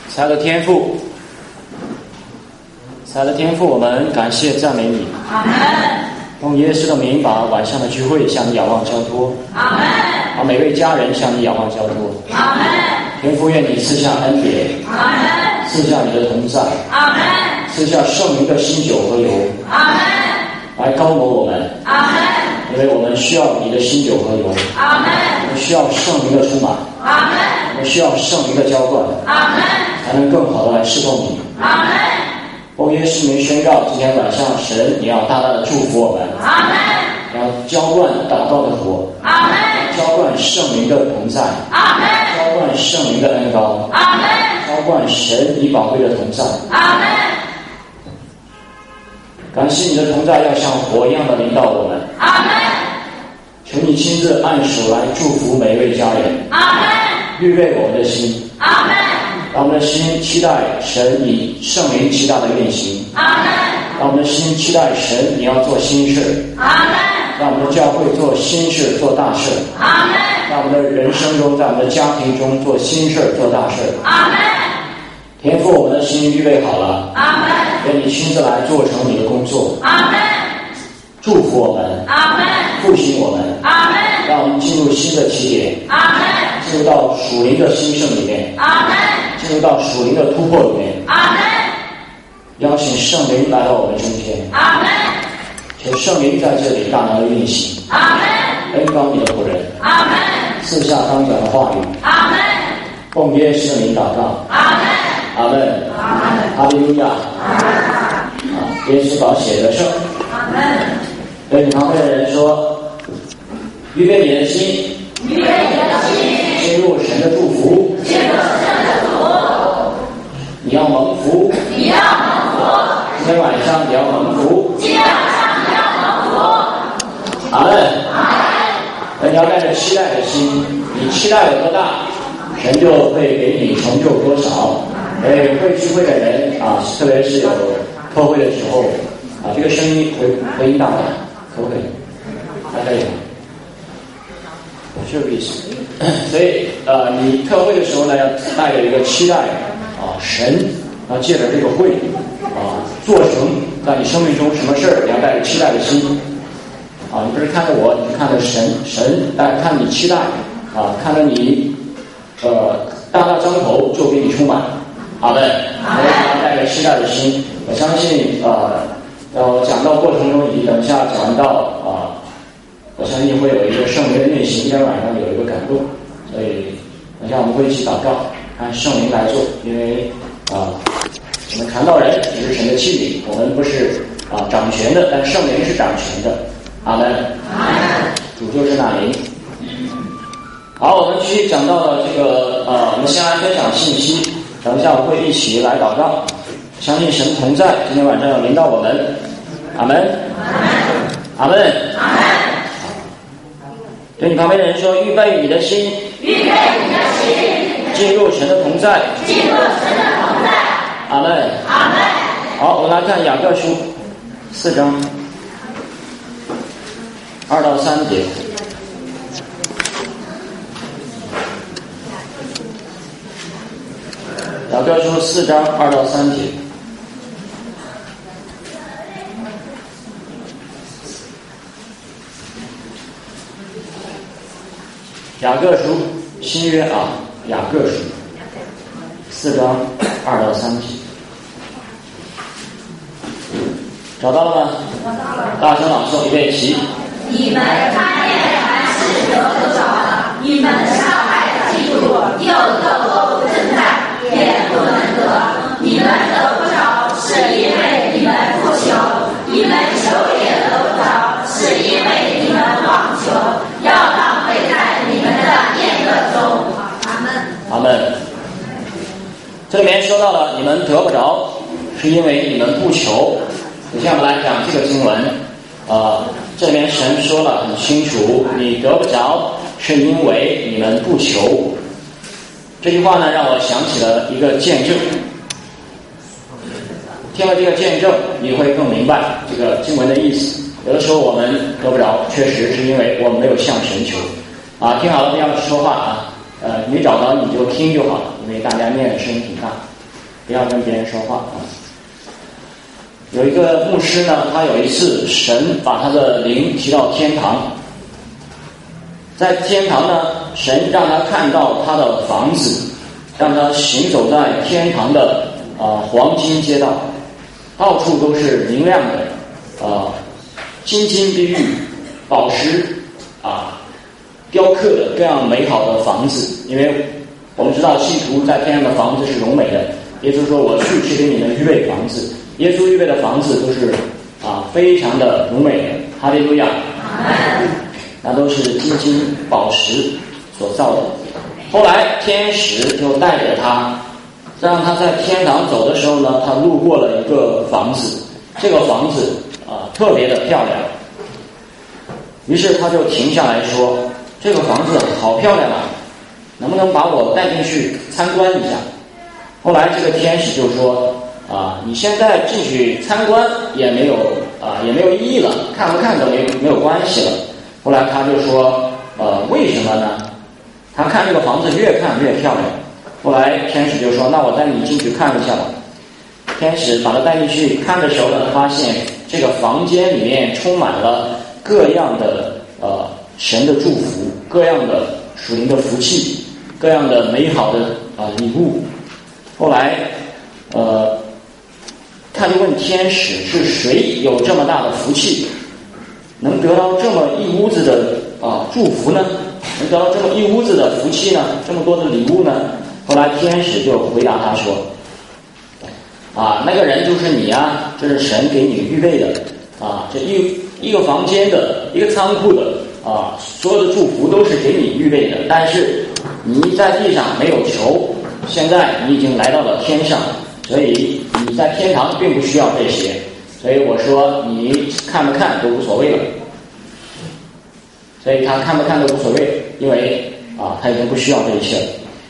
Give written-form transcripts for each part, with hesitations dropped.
慈爱的天父，慈爱的天父，我们感谢赞美你。 阿门。 用耶稣的名，把晚上的聚会向你仰望交托。 阿门。 把每位家人向你仰望交托。 阿门。 天父，愿你赐下恩典。 阿门。 赐下你的同在。 阿门。 赐下圣灵的新酒和油。 阿门。 来高摩我们。 阿门。 因为我们需要你的新酒和油。 阿门。 我们需要圣灵的充满。 阿门。 我们需要圣灵的浇灌。 阿门。 才能更好的来侍奉你。 阿门。 奉耶稣名宣告，今天晚上神你要大大的祝福我们。 阿门。 要浇灌祷告的火。 阿门。 浇灌圣灵的同在。 阿门。 浇灌圣灵的恩膏。 阿门。 浇灌神你宝贵的同在。 阿门。 感谢你的同在要像火一样的临到我们。 阿门。 求你亲自按手来祝福每一位家人。 阿门。 预备我们的心。 阿门。 让我们的心期待神你圣灵极大的运行。 阿门。 让我们的心期待神你要做新事。 阿门。 让我们的教会做新事做大事。 阿门。 让我们的人生中，在我们的家庭中做新事做大事。 阿门。 天父，我们的心预备好了。 阿门。 愿你亲自来做成你的工作。 阿门。 祝福我们。 阿门。 复兴我们。 阿门。 让我们进入新的起点。 阿门。 进入到属灵的兴盛里面。 阿门。 进入到属灵的突破里面。 阿门。 邀请圣灵来到我们中间。 阿门。 求圣灵在这里大能的运行。 阿门。 恩膏你的仆人。 阿门。 赐下当讲的话语。 阿门。 奉耶稣的名祷告。 阿门。 阿门。 阿门。 哈利路亚。耶稣宝血得胜。 阿门。 对你旁边的人说，预备你的心， 预备你的心， 进入神的祝福， 进入神的祝福。 你要蒙福， 你要蒙福， 今天晚上你要蒙福， 今天晚上你要蒙福。 阿门。 阿门。 你要带着期待的心，你期待有多大，神就会给你成就多少。会聚会的人啊，特别是有特会的时候啊，这个声音回音大点，可不可以？大家有？是这个意思。所以你特会的时候呢，要带着一个期待啊，神啊，借着这个会啊，做成在你生命中什么事儿，你要带着期待的心啊，你不是看着我，你是看着神，神看你期待啊，看着你大大张口就给你充满。好的，我要带着期待的心，我相信讲到过程中，你等一下讲到我相信会有一个圣灵的运行，今天晚上有一个感动，所以等一下我们会一起祷告，看圣灵来做，因为我们传道人也是神的器皿，我们不是掌权的，但圣灵是掌权的。阿门。主就是那灵。好，我们继续讲到了这个我们先来分享信息，等一下我们会一起来祷告，相信神同在，今天晚上要临到我们。阿门。阿门。阿门。对你旁边的人说，预备你的心， 预备你的心， 进入神的同在， 进入神的同在。 阿门。 阿门。 好，我们来看雅各书4章2到3节。雅各书4章2到3节。雅各书新约雅各书4章2到3节。找到了吗？ 找到了。 大声朗诵，预备起。 你们看见凡事得不着，你们上来记住，又都不争战，也不能得。你们得不着，是因为你们不求；你们求也得不着，是因为你们妄求，要浪费在你们的宴乐中。阿门。 阿门。这里面说到了，你们得不着，是因为你们不求。首先我们来讲这个经文，这里面神说了很清楚，你得不着是因为你们不求。这句话呢，让我想起了一个见证。听了这个见证，你会更明白这个经文的意思。有的时候我们得不着，确实是因为我们没有向神求。听好了，不要说话没找着你就听就好了，因为大家念的声音挺大。 不要跟别人说话啊。有一个牧师呢，他有一次神把他的灵提到天堂，在天堂呢，神让他看到他的房子，让他行走在天堂的黄金街道，到处都是明亮的金金碧玉、宝石雕刻的各样美好的房子。因为我们知道信徒在天上的房子是荣美的，耶稣说我去是给你们预备房子，耶稣预备的房子都是非常的荣美的。哈利路亚，那都是金金宝石所造的。后来天使就带着他，让他在天堂走的时候呢，他路过了一个房子，这个房子特别的漂亮。于是他就停下来说，这个房子好漂亮啊，能不能把我带进去参观一下？后来这个天使就说你现在进去参观也没有意义了，看不看都没有关系了。后来他就说为什么呢？他看这个房子越看越漂亮。后来天使就说那我带你进去看一下吧。天使把他带进去看的时候呢，发现这个房间里面充满了各样的神的祝福，各样的属灵的福气，各样的美好的礼物。后来他就问天使是谁有这么大的福气，能得到这么一屋子的祝福呢？能得到这么一屋子的福气呢？这么多的礼物呢？后来天使就回答他说那个人就是你啊，这是神给你预备的这一个房间的一个仓库的所有的祝福都是给你预备的，但是你在地上没有求，现在你已经来到了天上，所以你在天堂并不需要这些，所以我说你看不看都无所谓了。所以他看不看都无所谓，因为他已经不需要这一切了。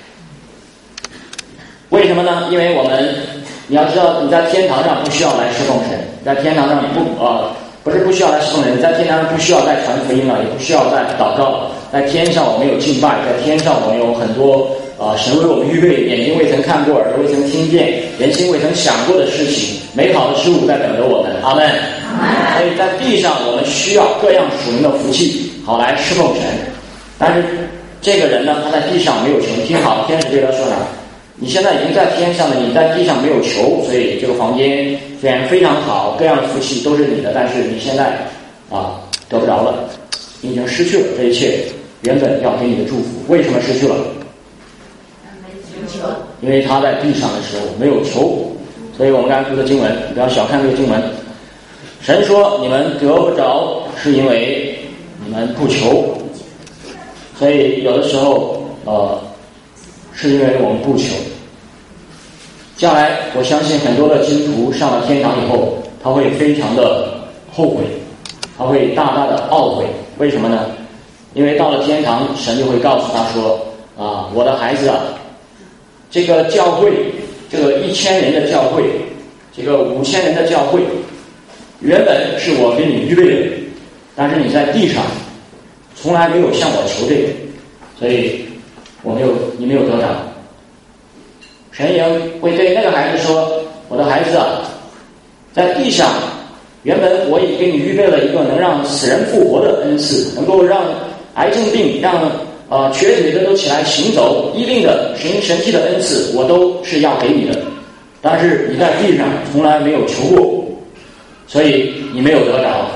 为什么呢？因为你要知道，你在天堂上不需要来侍奉神，在天堂上不是不需要来侍奉人，在天堂上不需要再传福音了，也不需要再祷告了。在天上我们有敬拜，在天上我们有很多神为我们预备眼睛未曾看过，耳朵未曾听见，人心未曾想过的事情，美好的事物在等着我们。阿们。所以在地上我们需要各样属灵的福气，好来侍奉神。但是这个人呢，他在地上没有求。听好，天使对他说呢，你现在已经在天上了，你在地上没有求，所以这个房间虽然非常好，各样的福气都是你的，但是你现在得不着了，你已经失去了这一切原本要给你的祝福。为什么失去了？因为他在地上的时候没有求。所以我们刚才读的经文，不要小看这个经文，神说你们得不着是因为你们不求。所以有的时候是因为我们不求。将来我相信很多的基督徒上了天堂以后，他会非常的后悔，他会大大的懊悔。为什么呢？因为到了天堂，神就会告诉他说我的孩子这个教会，这个1000人的教会，这个5000人的教会，原本是我给你预备的，但是你在地上从来没有向我求这个，所以你没有得着。神也会对那个孩子说，我的孩子在地上原本我已给你预备了一个能让死人复活的恩赐，能够让癌症病让瘸腿的都起来行走，医病的神迹的恩赐，我都是要给你的，但是你在地上从来没有求过，所以你没有得着。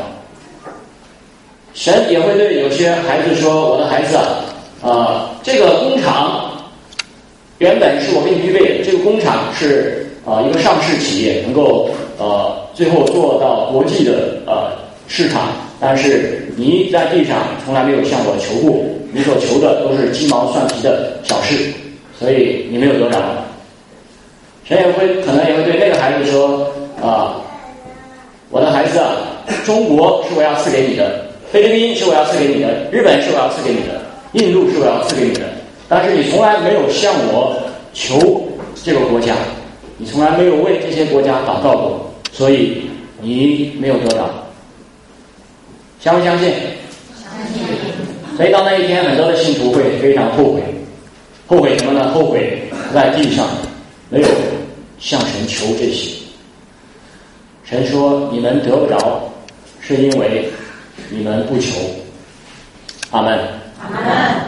神也会对有些孩子说，我的孩子这个工厂原本是我给你预备的，这个工厂是一个上市企业，能够最后做到国际的市场，但是你在地上从来没有向我求过，你所求的都是鸡毛蒜皮的小事，所以你没有得着。神可能也会对那个孩子说我的孩子中国是我要赐给你的，菲律宾是我要赐给你的，日本是我要赐给你的，印度是我要赐给你的，但是你从来没有向我求这个国家，你从来没有为这些国家祷告过，所以你没有得着。相不相信？相信。所以到那一天，很多的信徒会非常后悔。后悔什么呢？后悔在地上没有向神求这些。神说你们得不着，是因为你们不求。阿们。 阿们。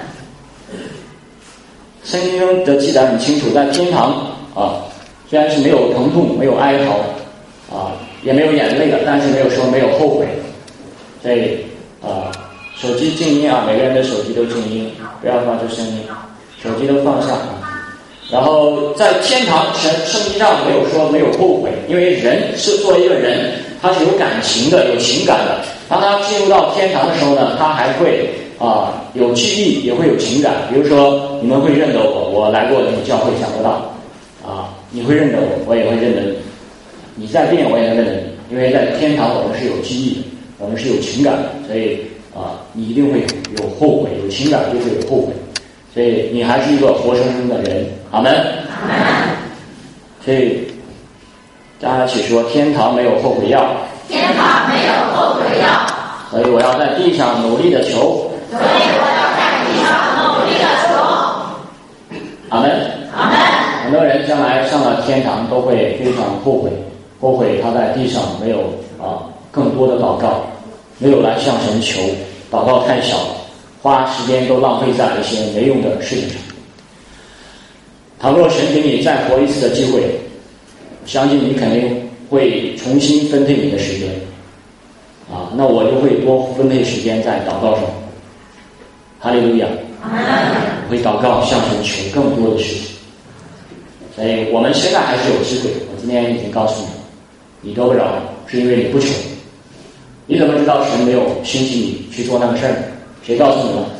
圣经中的记载很清楚，在天堂虽然是没有疼痛，没有哀嚎也没有眼泪的，但是没有说没有后悔。所以手机静音每个人的手机都静音，不要发出声音，手机都放下。然后在天堂，圣经上没有说没有后悔，因为人是作为一个人，他是有感情的，有情感的。当他进入到天堂的时候呢，他还会有记忆，也会有情感。比如说你们会认得我，我来过你们教会讲过道你会认得我，我也会认得你。你在变，我也能认得你，因为在天堂我们是有记忆的，我们是有情感的，所以你一定会有后悔，有情感就会有后悔。所以你还是一个活生生的人。阿们。 阿们。 所以大家一起说，天堂没有后悔药。 天堂没有后悔药。 所以我要在地上努力的求。 所以我要在地上努力的求。 阿们。 阿们。 很多人将来上了天堂都会非常后悔他在地上没有更多的祷告，没有来向神求，祷告太小，花时间都浪费在一些没用的事情上。倘若神给你再活一次的机会，相信你肯定会重新分配你的时间那我就会多分配时间在祷告上。哈利路亚。我会祷告向神求更多的事情。所以我们现在还是有机会，我今天已经告诉你，你得不着是因为你不求。你怎么知道神没有兴起你去做那个事儿？谁告诉你了？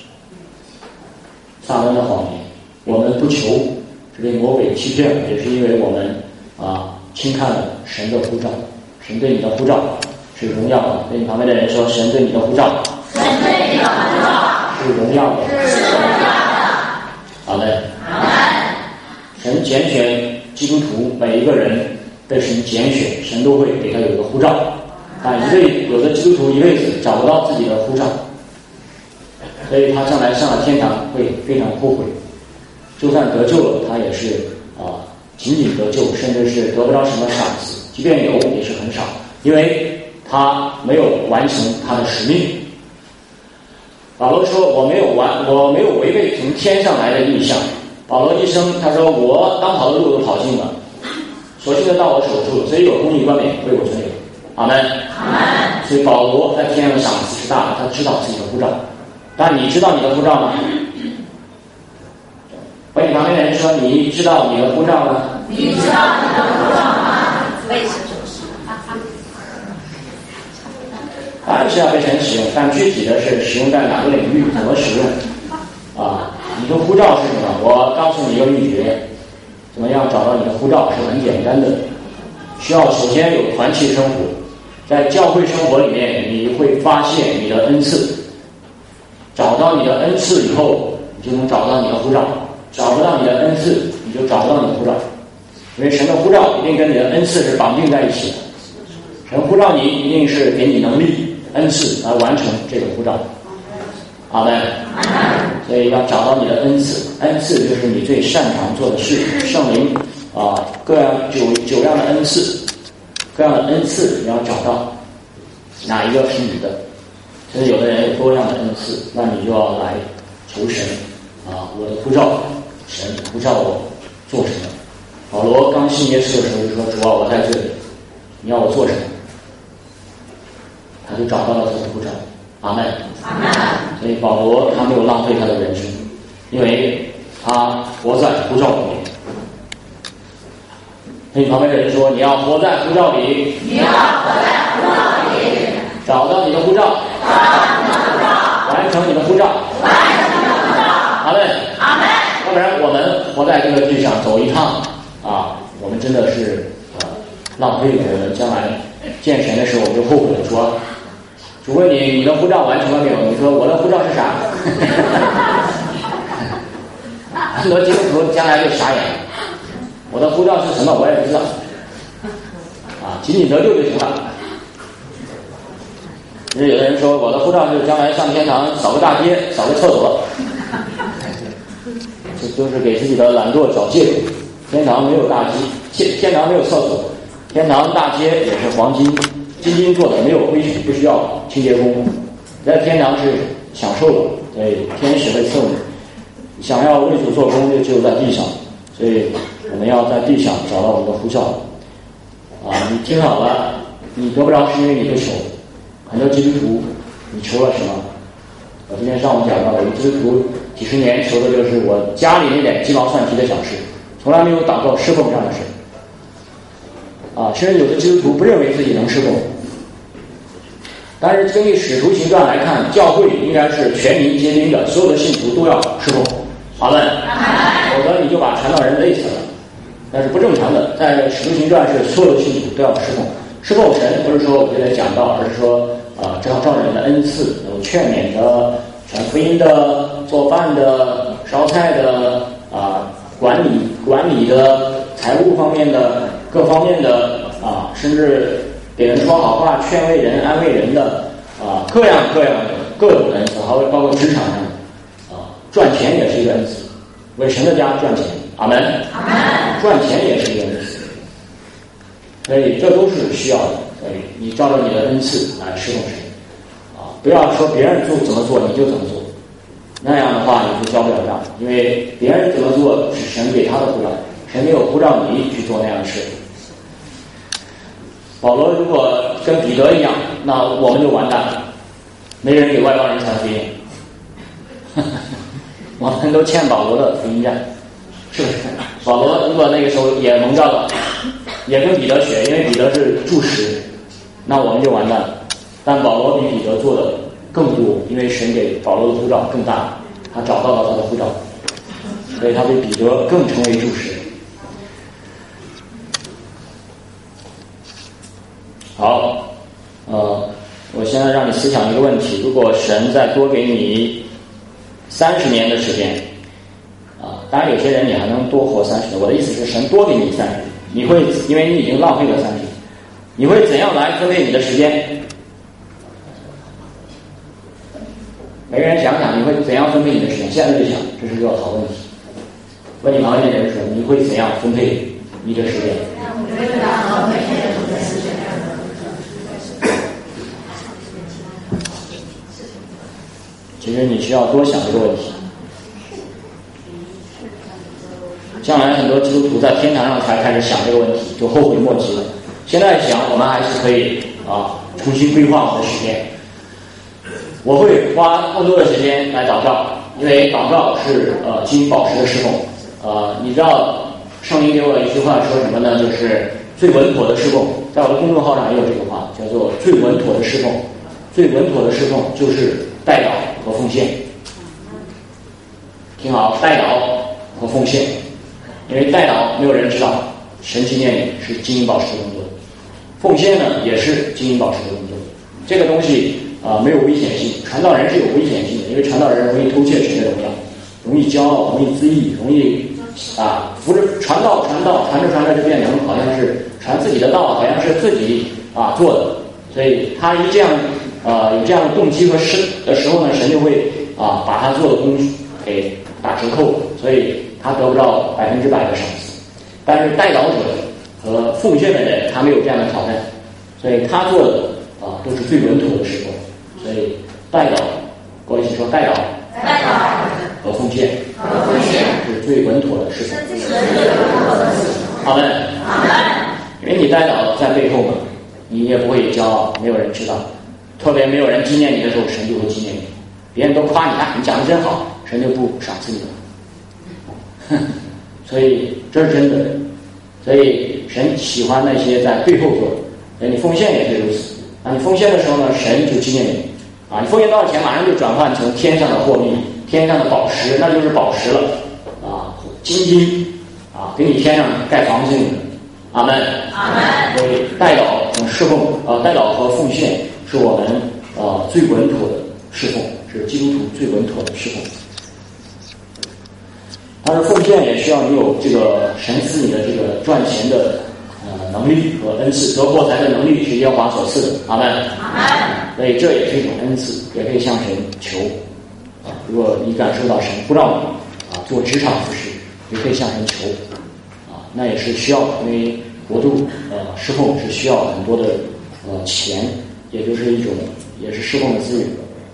撒旦的谎言。我们不求是被魔鬼欺骗，也是因为我们轻看了神的呼召。神对你的呼召是荣耀的。对你旁边的人说，神对你的呼召， 神对你的呼召是荣耀的， 是荣耀的。 好的。 阿们。 神拣选基督徒，每一个人被神拣选，神都会给他有一个呼召。但有的基督徒一辈子找不到自己的呼召，所以他将来上了天堂会非常后悔。就算得救了，他也是仅仅得救，甚至是得不到什么赏赐，即便有也是很少，因为他没有完成他的使命。保罗说我没有违背从天上来的意象。保罗一生他说，我当跑的路都跑尽了，所幸的道我守住了，所以有公义冠冕为我存留。阿们。 阿们。 所以保罗在天上的赏赐是大的，他知道自己的呼召。但你知道你的呼召吗？问你旁边的人说，你知道你的呼召吗？ 你知道你的呼召吗？为什么？ 当然是要被神使用，但具体的是使用在哪个领域，怎么使用你的呼召是什么？我告诉你一个秘诀，怎么样找到你的呼召是很简单的，需要首先有团契生活。在教会生活里面，你会发现你的恩赐，找到你的恩赐以后，你就能找到你的呼召。找不到你的恩赐，你就找不到你的呼召，因为神的呼召一定跟你的恩赐是绑定在一起的。神呼召你一定是给你能力、恩赐来完成这个呼召。阿们。所以要找到你的恩赐，恩赐就是你最擅长做的事。圣灵各样九样的恩赐，各样的恩赐你要找到哪一个是你的。所以有的人有多样的恩赐，那你就要来求神我的呼召，神呼召我做什么？保罗刚信耶稣的时候就说，主啊，我在这里，你要我做什么？他就找到了他的呼召。阿们。 阿们。 所以保罗他没有浪费他的人生，因为他活在呼召里面。所以旁边的人说，你要活在呼召里， 你要活在呼召里， 找到你的呼召， 找到你的呼召， 完成你的呼召， 完成你的呼召。 阿们。 阿们。 要不然我们活在这个地上走一趟我们真的是浪费了。我们将来见神的时候我们就后悔了，说主问你的护照完成了没有？你说我的护照是啥？很多基督徒将来就傻眼了，我的护照是什么我也不知道仅仅得救就行了。有的人说我的护照是将来上天堂扫个大街扫个厕所，这都是给自己的懒惰找借口。 天堂没有大街，天堂没有厕所，天堂大街也是黄金金做的，没有灰尘，不需要清洁工。在天堂是享受的，所以天使会赐你。想要为主做工，就只有在地上，所以我们要在地上找到我们的呼召。你听好了，你得不着是因为你不求。很多基督徒，你求了什么？我今天上午讲到了，有基督徒几十年求的就是我家里那点鸡毛蒜皮的小事，从来没有祷告侍奉上的事。甚至有的基督徒不认为自己能侍奉。但是根据使徒行传来看，教会应该是全民皆兵的，所有的信徒都要侍奉。好了，否则你就把传道人累死了。但是不正常的，在使徒行传是所有的信徒都要侍奉。侍奉神不是说我现在讲到，而是说照人的恩赐，有劝勉的、传福音的、做饭的、烧菜的管理的、财务方面的、各方面的甚至给人说好话、劝慰人、安慰人的各样的各种恩赐，还会包括职场上赚钱也是一个恩赐，为神的家赚钱，阿门。赚钱也是一个恩赐，所以这都是需要的。所以你照着你的恩赐来侍奉神不要说别人怎么做你就怎么做，那样的话你就交不了账，因为别人怎么做是神给他的呼召，神没有呼召你去做那样的事。保罗如果跟彼得一样，那我们就完蛋了，没人给外邦人传福音。我们都欠保罗的福音战，是不是？保罗如果那个时候也蒙召了，也跟彼得学，因为彼得是柱石，那我们就完蛋了。但保罗比彼得做的更多，因为神给保罗的呼召更大，他找到了他的呼召，所以他比彼得更成为柱石。好，我现在让你思想一个问题：如果神再多给你30年的时间，当然有些人你还能多活30年。我的意思是，神多给你30年，你会因为你已经浪费了30年，你会怎样来分配你的时间？每个人想想，你会怎样分配你的时间？现在就想，这是个好问题。问你旁边的人说，你会怎样分配你的时间？其实你需要多想这个问题。将来很多基督徒在天堂上才开始想这个问题，就后悔莫及了。现在想，我们还是可以重新规划我们的时间。我会花更多的时间来祷告，因为祷告是金银宝石的侍奉。你知道圣灵给我一句话说什么呢？就是最稳妥的侍奉。在我的公众号上也有这个话，叫做最稳妥的侍奉。最稳妥的侍奉就是代祷和奉献。听好，代祷和奉献。因为代祷没有人知道，神纪念你是金银宝石的工作，奉献呢也是金银宝石的工作。这个东西没有危险性，传道人是有危险性的，因为传道人容易偷窃神的荣耀，容易骄傲，容易恣意，容易扶着传道传着就变成好像是传自己的道，好像是自己做的。所以他一这样有这样的动机和的时候呢，神就会把他做的工给打折扣，所以他得不到100%的赏赐。但是代祷者和奉献的人，他没有这样的挑战，所以他做的都是最稳妥的事工。所以代祷，各位一起说代祷和奉献是最稳妥的事工。好的，因为你代祷在背后嘛，你也不会骄傲，没有人知道，特别没有人纪念你的时候，神就会纪念你。别人都夸你，你讲的真好，神就不赏赐你了。所以这是真的。所以神喜欢那些在背后做的，你奉献也是如此。你奉献的时候呢，神就纪念你。你奉献多少钱，马上就转换成天上的货币，天上的宝石，那就是宝石了。金给你天上盖房子用的。阿门。所以代祷和侍奉，代祷和奉献是我们最稳妥的侍奉，是基督徒最稳妥的侍奉。但是奉献也需要你有这个神赐你的这个赚钱的能力和恩赐，得获财的能力是耶和华所赐的。阿门。所以这也是一种恩赐，也可以向神求。如果你感受到神不让你做职场服事，也可以向神求。 那也是需要，因为国度侍奉是需要很多的钱，也就是一种也是侍奉的资源。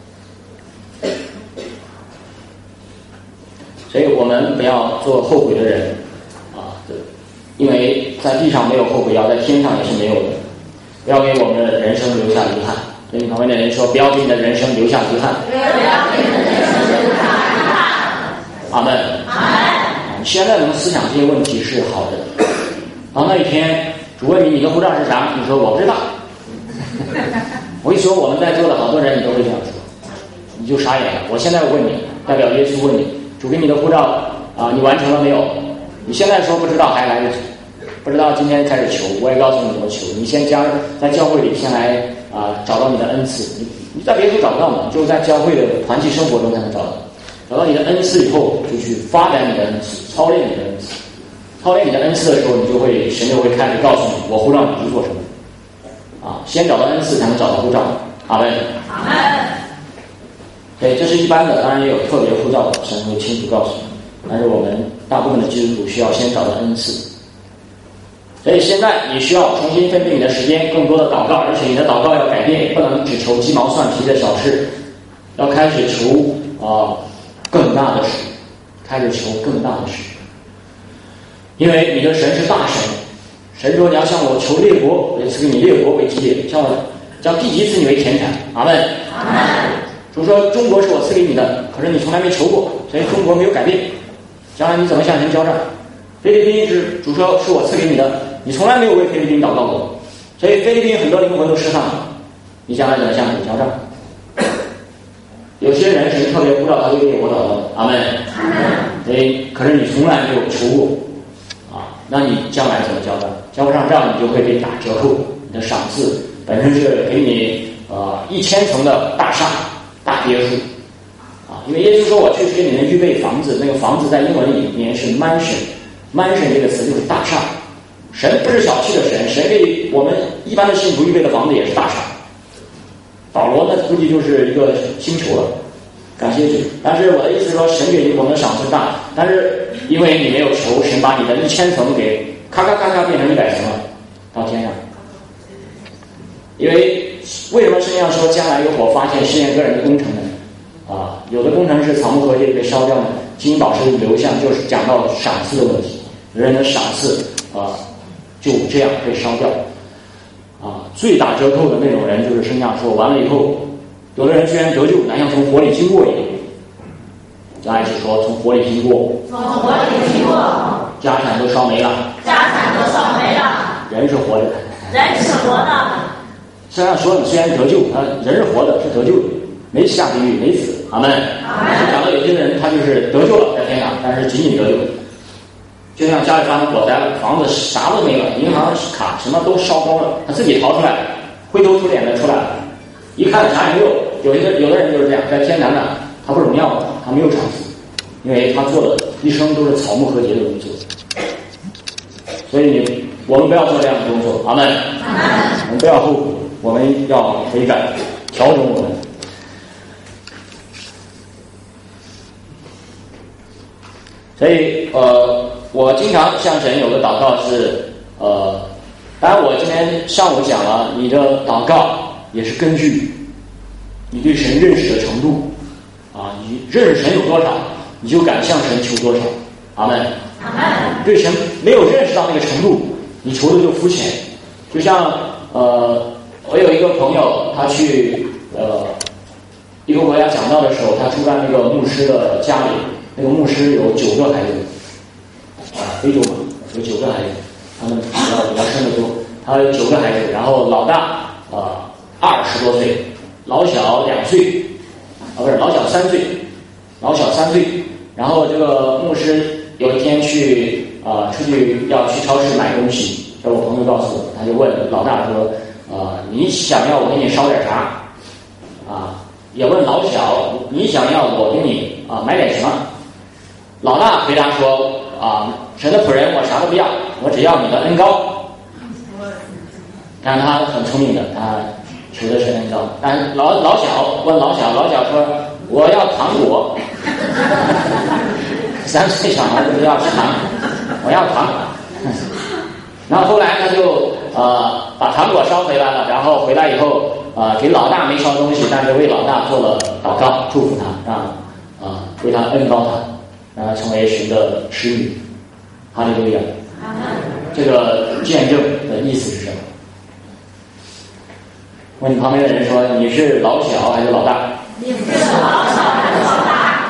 所以我们不要做后悔的人因为在地上没有后悔药，在天上也是没有的。不要给我们的人生留下遗憾。跟你旁边的人说，不要给你的人生留下遗憾。 不要给你的人生留下遗憾。 阿门。 阿门。 你现在能思想这些问题是好的。然后那一天主问你的护照是啥，你说我不知道。我一说我们在座的好多人，你都会这样说，你就傻眼了。我现在问你，代表耶稣问你，主给你的护照你完成了没有？你现在说不知道还来得及，不知道今天开始求，我也告诉你怎么求。你先在教会里先来找到你的恩赐，你在别处找不到嘛，就在教会的团体生活中才能找到。找到你的恩赐以后，就去发展你的恩赐，操练你的恩赐。操练你的恩赐的时候，神就会开始告诉你，我护照你是做什么先找到恩赐才能找到护照。阿门。 阿门。 对，这是一般的，当然也有特别护照的，神会清楚告诉你。但是我们大部分的基督徒需要先找到恩赐。所以现在你需要重新分配你的时间，更多的祷告，而且你的祷告要改变，不能只求鸡毛蒜皮的小事，要开始求更大的事，开始求更大的事。因为你的神是大神，神说你要向我求列国，我就赐给你列国为基业，向我将地级赐你为田产。阿门。 阿门。 主说中国是我赐给你的，可是你从来没求过，所以中国没有改变，将来你怎么向神交账？菲律宾是主说是我赐给你的，你从来没有为菲律宾祷告过，所以菲律宾很多灵魂都失丧了，你将来怎么向神交账？有些人神特别不知道他为列国祷告的。阿门。 阿门。 所以可是你从来没有求过那你将来怎么交账？交不上账，你就会被打折扣。你的赏赐本身是给你1000层的大厦、大别墅因为耶稣说我去给你们预备房子，那个房子在英文里面是 mansion 这个词就是大厦。神不是小气的神，神给我们一般的信徒预备的房子也是大厦。保罗呢估计就是一个星球了，感谢主。但是我的意思是说，神给我们的赏赐大，但是因为你没有求，神把你的1000层给咔咔咔咔变成100层了，到天上。因为为什么圣经上说将来有火发现试验个人的工程呢？有的工程是草木禾秸被烧掉的，金银宝石流向，就是讲到赏赐的问题。有人的赏赐就这样被烧掉最打折扣的那种人，就是圣经上说完了以后，有的人居然得救，哪像从火里经过一样。将来是说从火里经过， 从火里经过， 家产都烧没了，人是活的，圣经上说你虽然得救，人是活的，是得救的，没下地狱，没死。阿门。讲到有些人他就是得救了在天上，但是仅仅得救，就像家里发生火灾了，房子啥都没了，银行卡什么都烧光了，他自己逃出来，灰头土脸的出来了，一看啥也没有。有的人就是这样，在天堂呢他不荣耀，他没有赏赐，因为他做的一生都是草木禾秸的工作。所以我们不要做这样的工作。阿门。我们不要后悔，我们要悔改，调整我们。所以我经常向神有个祷告是当然我今天上午讲了，你的祷告也是根据你对神认识的程度你认识神有多少，你就敢向神求多少。阿门。 阿门。 对神没有认识到那个程度，你求的就肤浅。就像我有一个朋友，他去一个国家讲道的时候，他住在那个牧师的家里，那个牧师有9个孩子非洲嘛，有9个孩子，他们比较生得多，他有9个孩子，然后老大20多岁，老小2岁不是老小3岁，然后这个牧师有一天去出去要去超市买东西，这我朋友告诉我，他就问老大说你想要我给你烧点啥也问老小你想要我给你买点什么。老大回答说神的仆人，我啥都不要，我只要你的恩膏。但是他很聪明的，他求的是恩膏。但老小问老小说我要糖果。3岁小孩不知道吃糖，我要糖。 然后后来他就把糖果烧回来了，然后回来以后给老大没烧东西，但是为老大做了祷告，祝福他，让为他恩膏他，让他成为神的使女。哈利路亚！这个见证的意思是什么？问你旁边的人说：“你是老小还是老大？” 你是老小还是老大？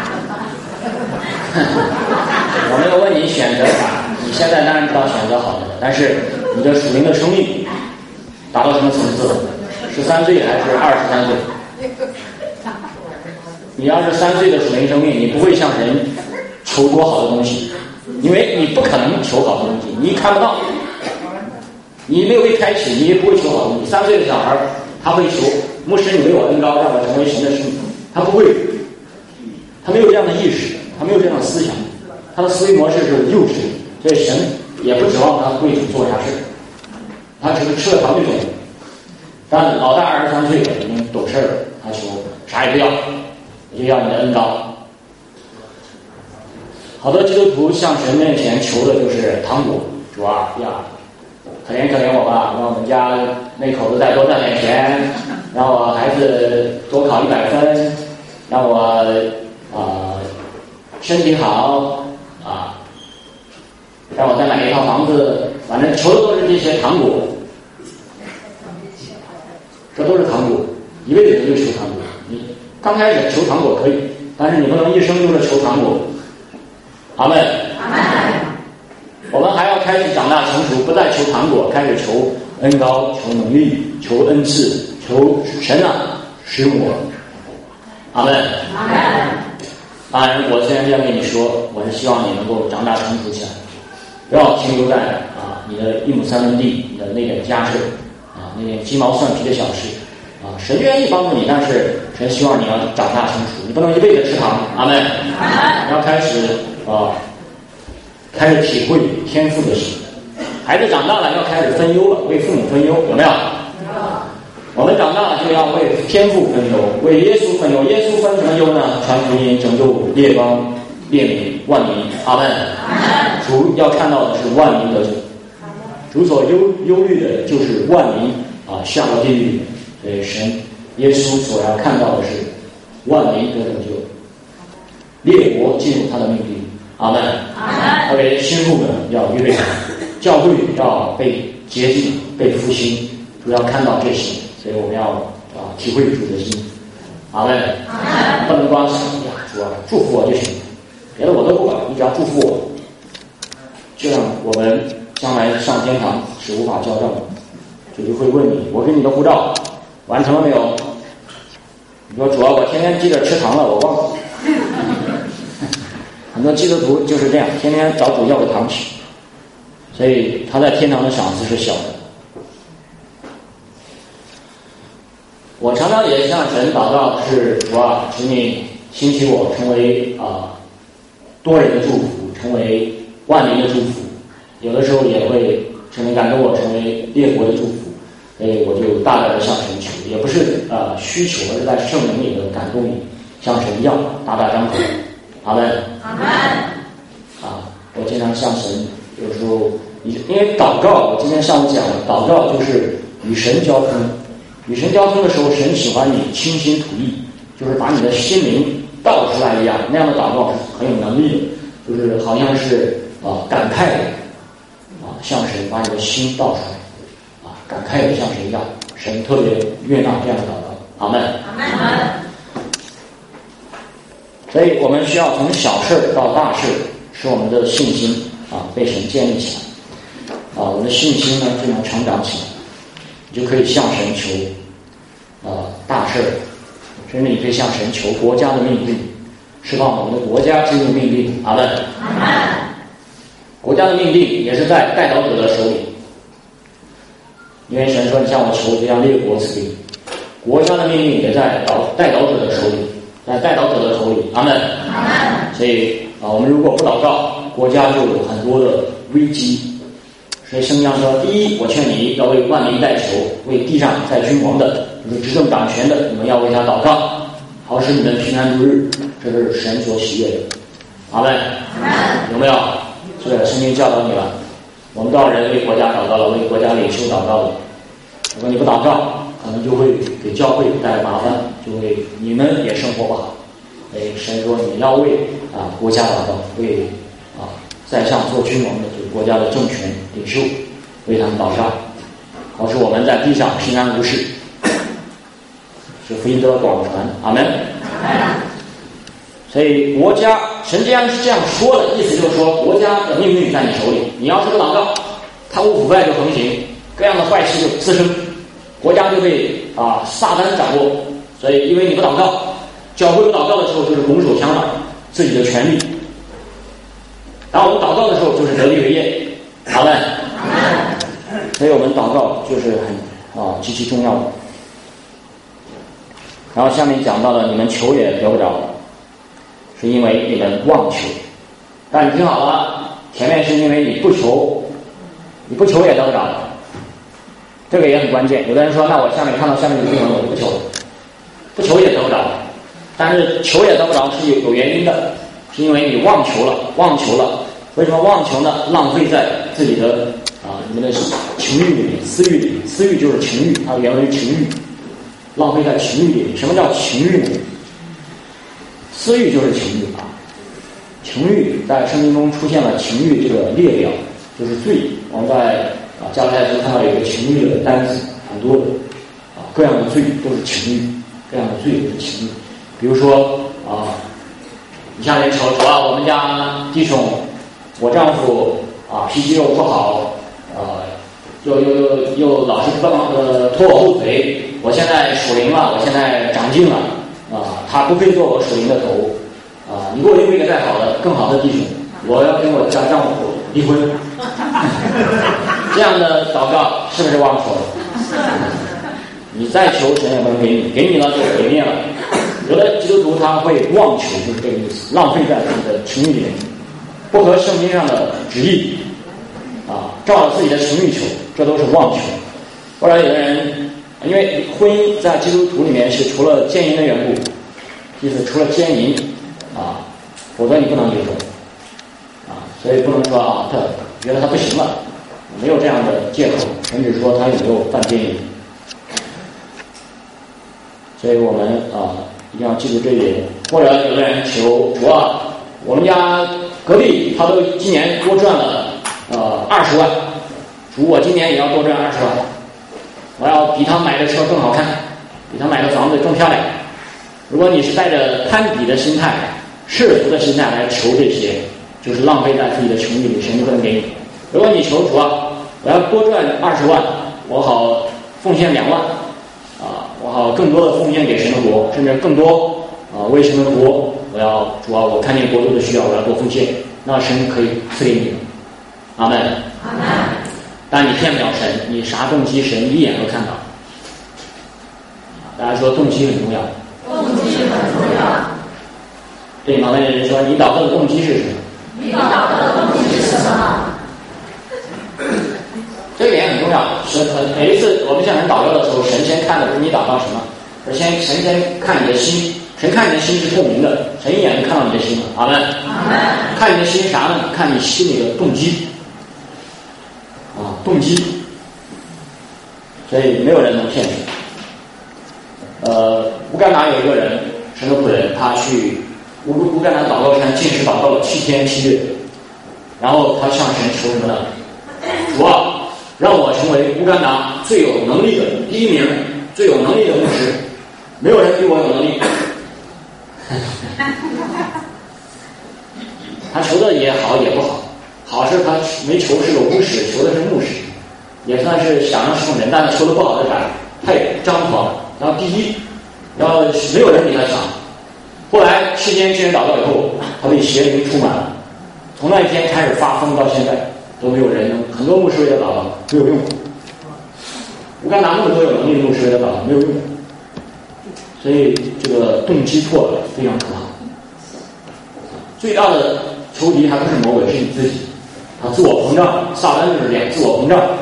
我没有问你选择啥，你现在当然知道选择好的，但是你的属灵的生命达到什么层次了？13岁还是23岁？你要是3岁的属灵生命，你不会向神求多好的东西，因为你不可能求好的东西，你看不到，你没有被开启，你也不会求好的东西。3岁的小孩他会求牧师，你为我恩膏，让我成为神的使女。他不会，他没有这样的意识，他没有这样的思想，他的思维模式是幼稚的，所以神也不指望他为主做啥事，他只是吃了糖就走。但老大23岁了，已经懂事了，他求啥也不要，我就要你的恩膏。好多基督徒向神面前求的就是糖果，主啊呀，可怜可怜我吧，让我们家那口子再多赚点钱，让我孩子多考100分，让我身体好让我再买一套房子，反正求的都是这些糖果，这都是糖果，一辈子就求糖果。你刚开始求糖果可以，但是你不能一生就是求糖果。阿们。我们还要开始长大成熟，不再求糖果，开始求恩膏，求能力，求恩赐，求神使我。阿们。当然我虽然这样跟你说，我是希望你能够长大成熟起来，不要停留在你的1亩3分地，你的那点家事那点鸡毛蒜皮的小事神愿意帮助你，但是神希望你要长大成熟，你不能一辈子吃糖。阿们。你要开始体会天父的心。孩子长大了要开始分忧了，为父母分忧，有没有？我们长大了就要为天父分忧，为耶稣分忧。耶稣分什么忧呢？传福音，拯救列邦、列民、万民。阿们。主要看到的是万民得救，主所忧虑的就是万民下到地狱。所以神耶稣所要看到的是万民得拯救，列国进入他的命令。阿们。特别新妇们要预备好，教会要被洁净、被复兴，主要看到这些，所以我们要体会主的心。阿们。不能光想主祝福我就行，别的我都不管，你只要祝福我，这样我们将来上天堂是无法交账的。主就会问你，我给你的护照完成了没有？你说主要我天天记着吃糖了，我忘了。很多基督徒就是这样，天天找主要个糖吃，所以他在天堂的赏赐是小的。我常常也向神祷告，是主啊，请你兴起我成为多人的祝福，成为万民的祝福。有的时候也会神感动我成为列国的祝福，所以我就大胆的向神求，也不是需求，而是在圣灵里的感动里，像神一样大大张口。阿们。阿们。我经常向神，有时候因为祷告，我今天上午讲了，祷告就是与神交通。与神交通的时候，神喜欢你倾心吐意，就是把你的心灵倒出来一样，那样的祷告是很有能力的，就是好像是感慨的向神把你的心倒出来感慨的向神一样，神特别悦纳这样的祷告。阿们。阿们。所以我们需要从小事到大事，使我们的信心被神建立起来我们的信心呢就能成长起来，你就可以向神求大事，甚至你可以向神求国家的命令，释放我们的国家进入命令。阿们。阿们。国家的命令也是在代祷者的手里，因为神说你向我求，就像列国赐给你。国家的命令也在代祷者的手里，在代祷者的手里。阿们。阿们。所以我们如果不祷告，国家就有很多的危机。所以圣经上说，第一，我劝你要为万民代求，为地上在君王的，就是执政掌权的，你们要为他祷告，好使你们平安度日，这是神所喜悦的。阿们。有没有？是圣经教导你了， 我们多少人为国家祷告了，为国家领袖祷告了。如果你不祷告，可能就会给教会带来麻烦，就会你们也生活不好。神说你要为国家祷告，为在上做君王的就是国家的政权领袖，为他们祷告，好使我们在地上平安无事，使福音得到广传。阿门。所以国家，神既然是这样说的，意思就是说国家的命运在你手里，你要是不祷告，贪污腐败就横行，各样的坏事就滋生，国家就被撒旦掌握。所以因为你不祷告，教会不祷告的时候就是拱手相让自己的权利，然后我们祷告的时候就是得利为业。好嘞，所以我们祷告就是很极其重要的。然后下面讲到了你们求也得不着，是因为你们妄求。但你听好了，前面是因为你不求，你不求也得不着，这个也很关键。有的人说，那我下面看到下面的经文我就不求了，不求也得不着。但是求也得不着是有原因的，是因为你妄求了。为什么妄求呢？浪费在自己的你们的情欲里面，私欲里面。私欲就是情欲，它原文是情欲，浪费在情欲里面。什么叫情欲呢？私欲就是情欲情欲在圣经中出现了情欲这个列表，就是罪。我们在加拉太书看到有一个情欲的单词，很多的各样的罪都是情欲，各样的罪都是情欲。比如说你向人求主我们家弟兄，我丈夫脾气又不好，又老是拖我后腿，我现在属灵了，我现在长进了他不配做我属灵的头你给我留一个再好的更好的弟兄，我要跟我家丈夫离婚这样的祷告是不是妄求？你再求神也不能给你了就毁灭了。有的基督徒他会妄求，就是这个意思，浪费在自己的情欲里面，不合圣经上的旨意照着自己的情欲求，这都是妄求。或者有的人因为婚姻在基督徒里面是除了奸淫的缘故，意思除了奸淫否则你不能离婚所以不能说他觉得他不行了，没有这样的借口，甚至说他有没有犯奸淫。所以我们一定要记住这一点。或者有的人求主我们家隔壁他都今年多赚了20万，主我今年也要多赚20万，我要比他买的车更好看，比他买的房子更漂亮。如果你是带着攀比的心态、世俗的心态来求这些，就是浪费在自己的情欲里，神就不能给你。如果你求主我要多赚20万，我好奉献2万我好更多的奉献给神的国，甚至更多为神的国，我要主我看见国度的需要，我要多奉献，那神可以赐给你的。阿门。 阿门。 但你骗不了神，你啥动机神一眼都看到。大家说动机很重要。 动机很重要。 对旁边的人说，你祷告的动机是什么？ 你祷告的动机是什么？ 这个也很重要。每一次我们向神祷告的时候，神先看的不是你祷告什么，而神先看你的心。神看你的心是透明的，神一眼就看到你的心了。阿门。 阿门。 看你的心啥呢？看你心里的动机动机。所以没有人能骗神。乌干达有一个人，神的仆人，他去乌干达祷告山禁食祷告了7天7夜，然后他向神求什么呢？主让我成为乌干达最有能力的第1名，最有能力的牧师，没有人比我有能力。他求的也好也不好，好是他没求是个巫师，求的是牧师，也算是想让圣人，但是求的不好的啥，太张狂，然后第1，然后没有人比他强。后来7天之前祷告以后，他被邪灵充满了，从那一天开始发疯到现在都没有人，很多牧师为他祷告没有用。乌干达那么多有能力的牧师为他祷告没有用，所以这个动机错了非常可怕。最大的仇敌还不是魔鬼，是你自己，他自我膨胀，撒旦就是这样，自我膨胀。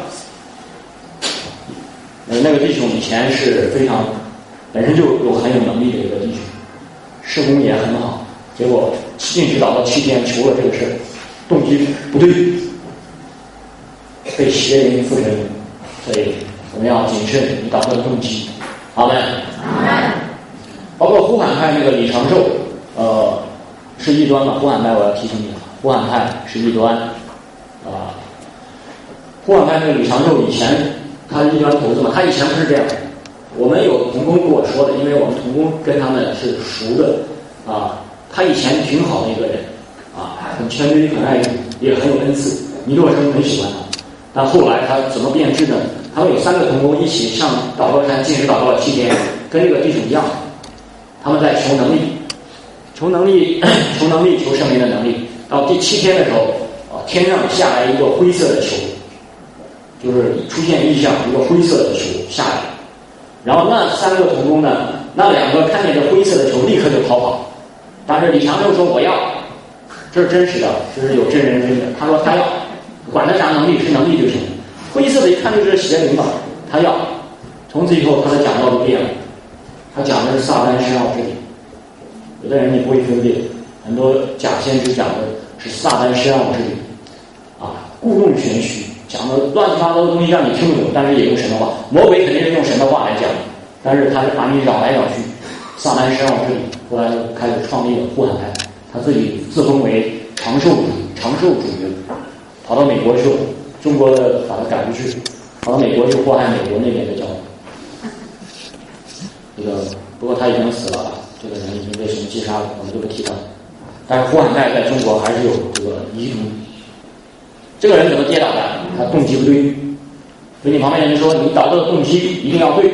那个弟兄以前是非常本身就很有能力的一个弟兄，事工也很好，结果禁食祷告7天求了这个事，动机不对， 被邪灵附身，所以我们要谨慎你祷告的动机。阿们。包括呼喊派那个李长寿，是异端嘛？呼喊派我要提醒你，呼喊派是异端啊。呼喊派那个李长寿以前他是异端头子嘛，他以前不是这样。我们有同工跟我说的，因为我们同工跟他们是熟的啊。他以前挺好的一个人啊，很谦卑，很爱主，也很有恩赐，尼洛生很喜欢他。但后来他怎么变质呢？他们有3个同工一起上祷告山禁食祷告了7天，跟这个弟兄一样，他们在求能力，求圣灵的能力。到第7天的时候，天上下来一个灰色的球，就是出现异象，一个灰色的球下来。然后那3个同工呢，那2个看见这灰色的球，立刻就逃跑。但是李长寿说我要，这是真实的，这是有真人真的。他说他要，管他啥能力，是能力就行。灰色的一看就是邪灵嘛，他要。从此以后他的讲道就变了，他讲的是撒旦深奥之理。有的人你不会分辨，很多假先知讲的是撒旦深奥之理啊，故弄玄虚，讲的乱七八糟的东西让你听不懂，但是也用神的话。魔鬼肯定是用神的话来讲，但是他是把你绕来绕去，撒旦深奥之理。后来开始创立了呼喊派，他自己自封为长寿主人，跑到美国去了，中国的把他赶出去，跑到美国去祸害美国那边的教会。不过他已经死了啊，这个人已经被神击杀了，我们就不提他了。但是呼喊派在中国还是有这个遗毒。这个人怎么跌倒的？他动机不对。所以你旁边人说，你祷告的动机一定要对。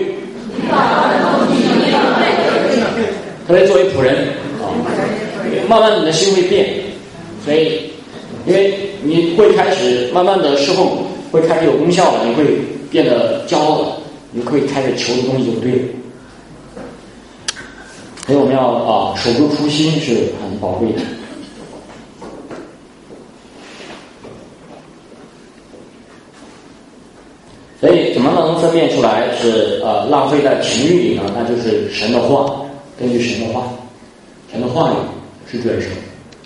特别作为仆人啊，慢慢你的心会变，所以因为你会开始慢慢的侍奉，会开始有功效了，你会变得骄傲了，你会开始求的东西就不对了。所以我们要守住初心是很宝贵的。所以怎么能分辨出来是浪费在情欲里呢？那就是神的话，根据神的话，神的话语是准绳。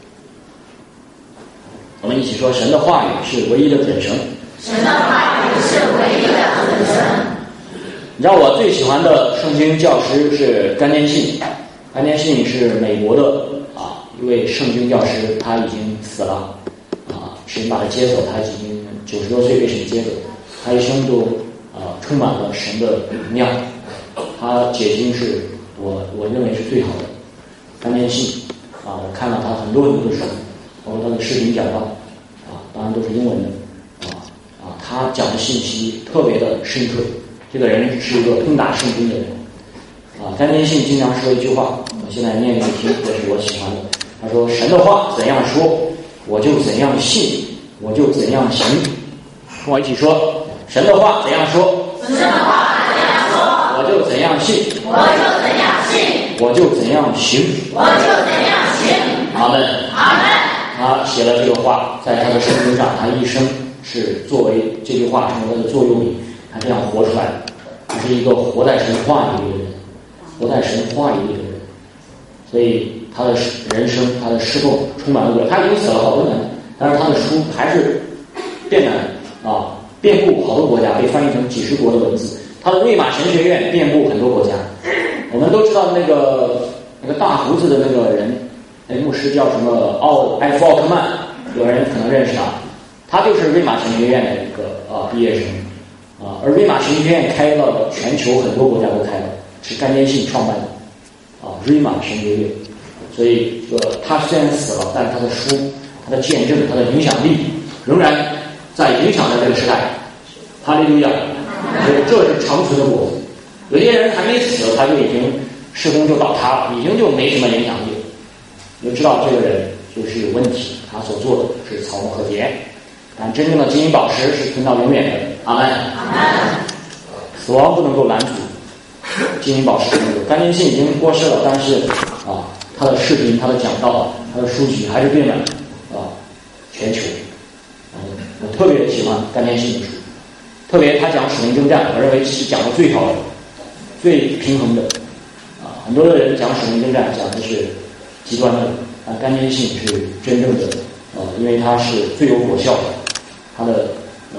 我们一起说，神的话语是唯一的准绳。 神的话语是唯一的准绳。 你知道我最喜欢的圣经教师是甘念信，甘念信是美国的一位圣经教师，他已经死了神把他接走，他已经90多岁被神接走，他一生都充满了神的能量，他解经是我认为是最好的。甘念信我看了他很多的书，包括他的视频讲道当然都是英文的他讲的信息特别的深刻。这个人是一个通达圣经的人甘念信经常说一句话，我现在念给你听，这是我喜欢的。他说，神的话怎样说，我就怎样信，我就怎样行。跟我一起说，神的话怎样说， 神的话怎样说， 我就怎样信， 我就怎样信， 我就怎样行， 我就怎样行。 阿门， 阿门。 他写了这个话，在他的圣经上，他一生是作为这句话成为他的座右铭，他这样活出来的。他是一个活在神话里的人，活在神话里的人，所以他的人生，他的侍奉充满了鬼。他已经死了好多年，但是他的书还是遍布好多国家，被翻译成几10国的文字。他的瑞玛神学院遍布很多国家。我们都知道那个大胡子的那个人，牧师叫什么艾夫奥克曼，有人可能认识他就是瑞玛神学院的一个毕业生而瑞玛神学院开了全球很多国家都开了，是甘念信创办的瑞玛神学院。所以他虽然死了，但是他的书、他的见证、他的影响力仍然在影响着这个时代。哈利路亚！所以这是长存的果子。有些人还没死，他就已经事工就倒塌了，已经就没什么影响力了。你就知道这个人就是有问题，他所做的是草木可怜。但真正的金银宝石是存到永远的。阿门。死亡不能够拦阻金银宝石不能够。甘念信已经过世了，但是他的视频、他的讲道、他的书籍还是遍满全球。我特别喜欢甘念信的书，特别他讲使命征战，我认为是讲的最好的、最平衡的很多的人讲使命征战讲的是极端的，甘念信是真正的因为他是最有果效的，他的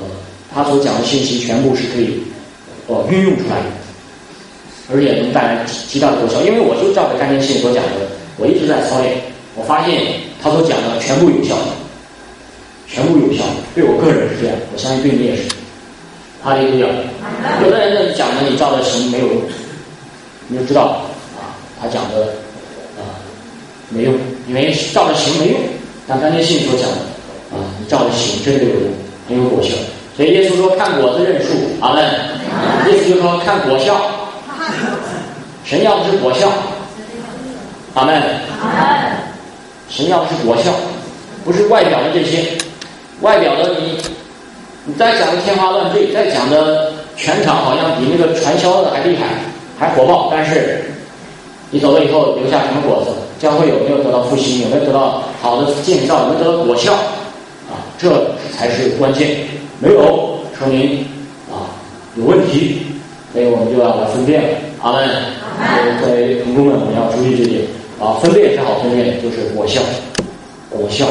他所讲的信息全部是可以运用出来的，而且能带来极大的果效。因为我就照着甘天信所讲的，我一直在操练，我发现他所讲的全部有效，全部有效。对我个人是这样，我相信对你也是。哈利路亚。有的人讲的你照着行没有用，你就知道他讲的没用，因为照着行没用。但甘天信所讲的你照着行真的有用，很有果效。所以耶稣说看果子认树，阿门。意思就是说看果效，神要的是果效，阿门。神要的是果效，不是外表的这些。外表的你再讲的天花乱坠，再讲的全场好像比那个传销的还厉害，还火爆，但是你走了以后留下什么果子？教会有没有得到复兴？有没有得到好的建造？有没有得到果效？这才是关键。没有，说明有问题，所以我们就要来分辨了。阿门。作为同工们，我们要注意这点分辨是好分辨，就是果效，果效。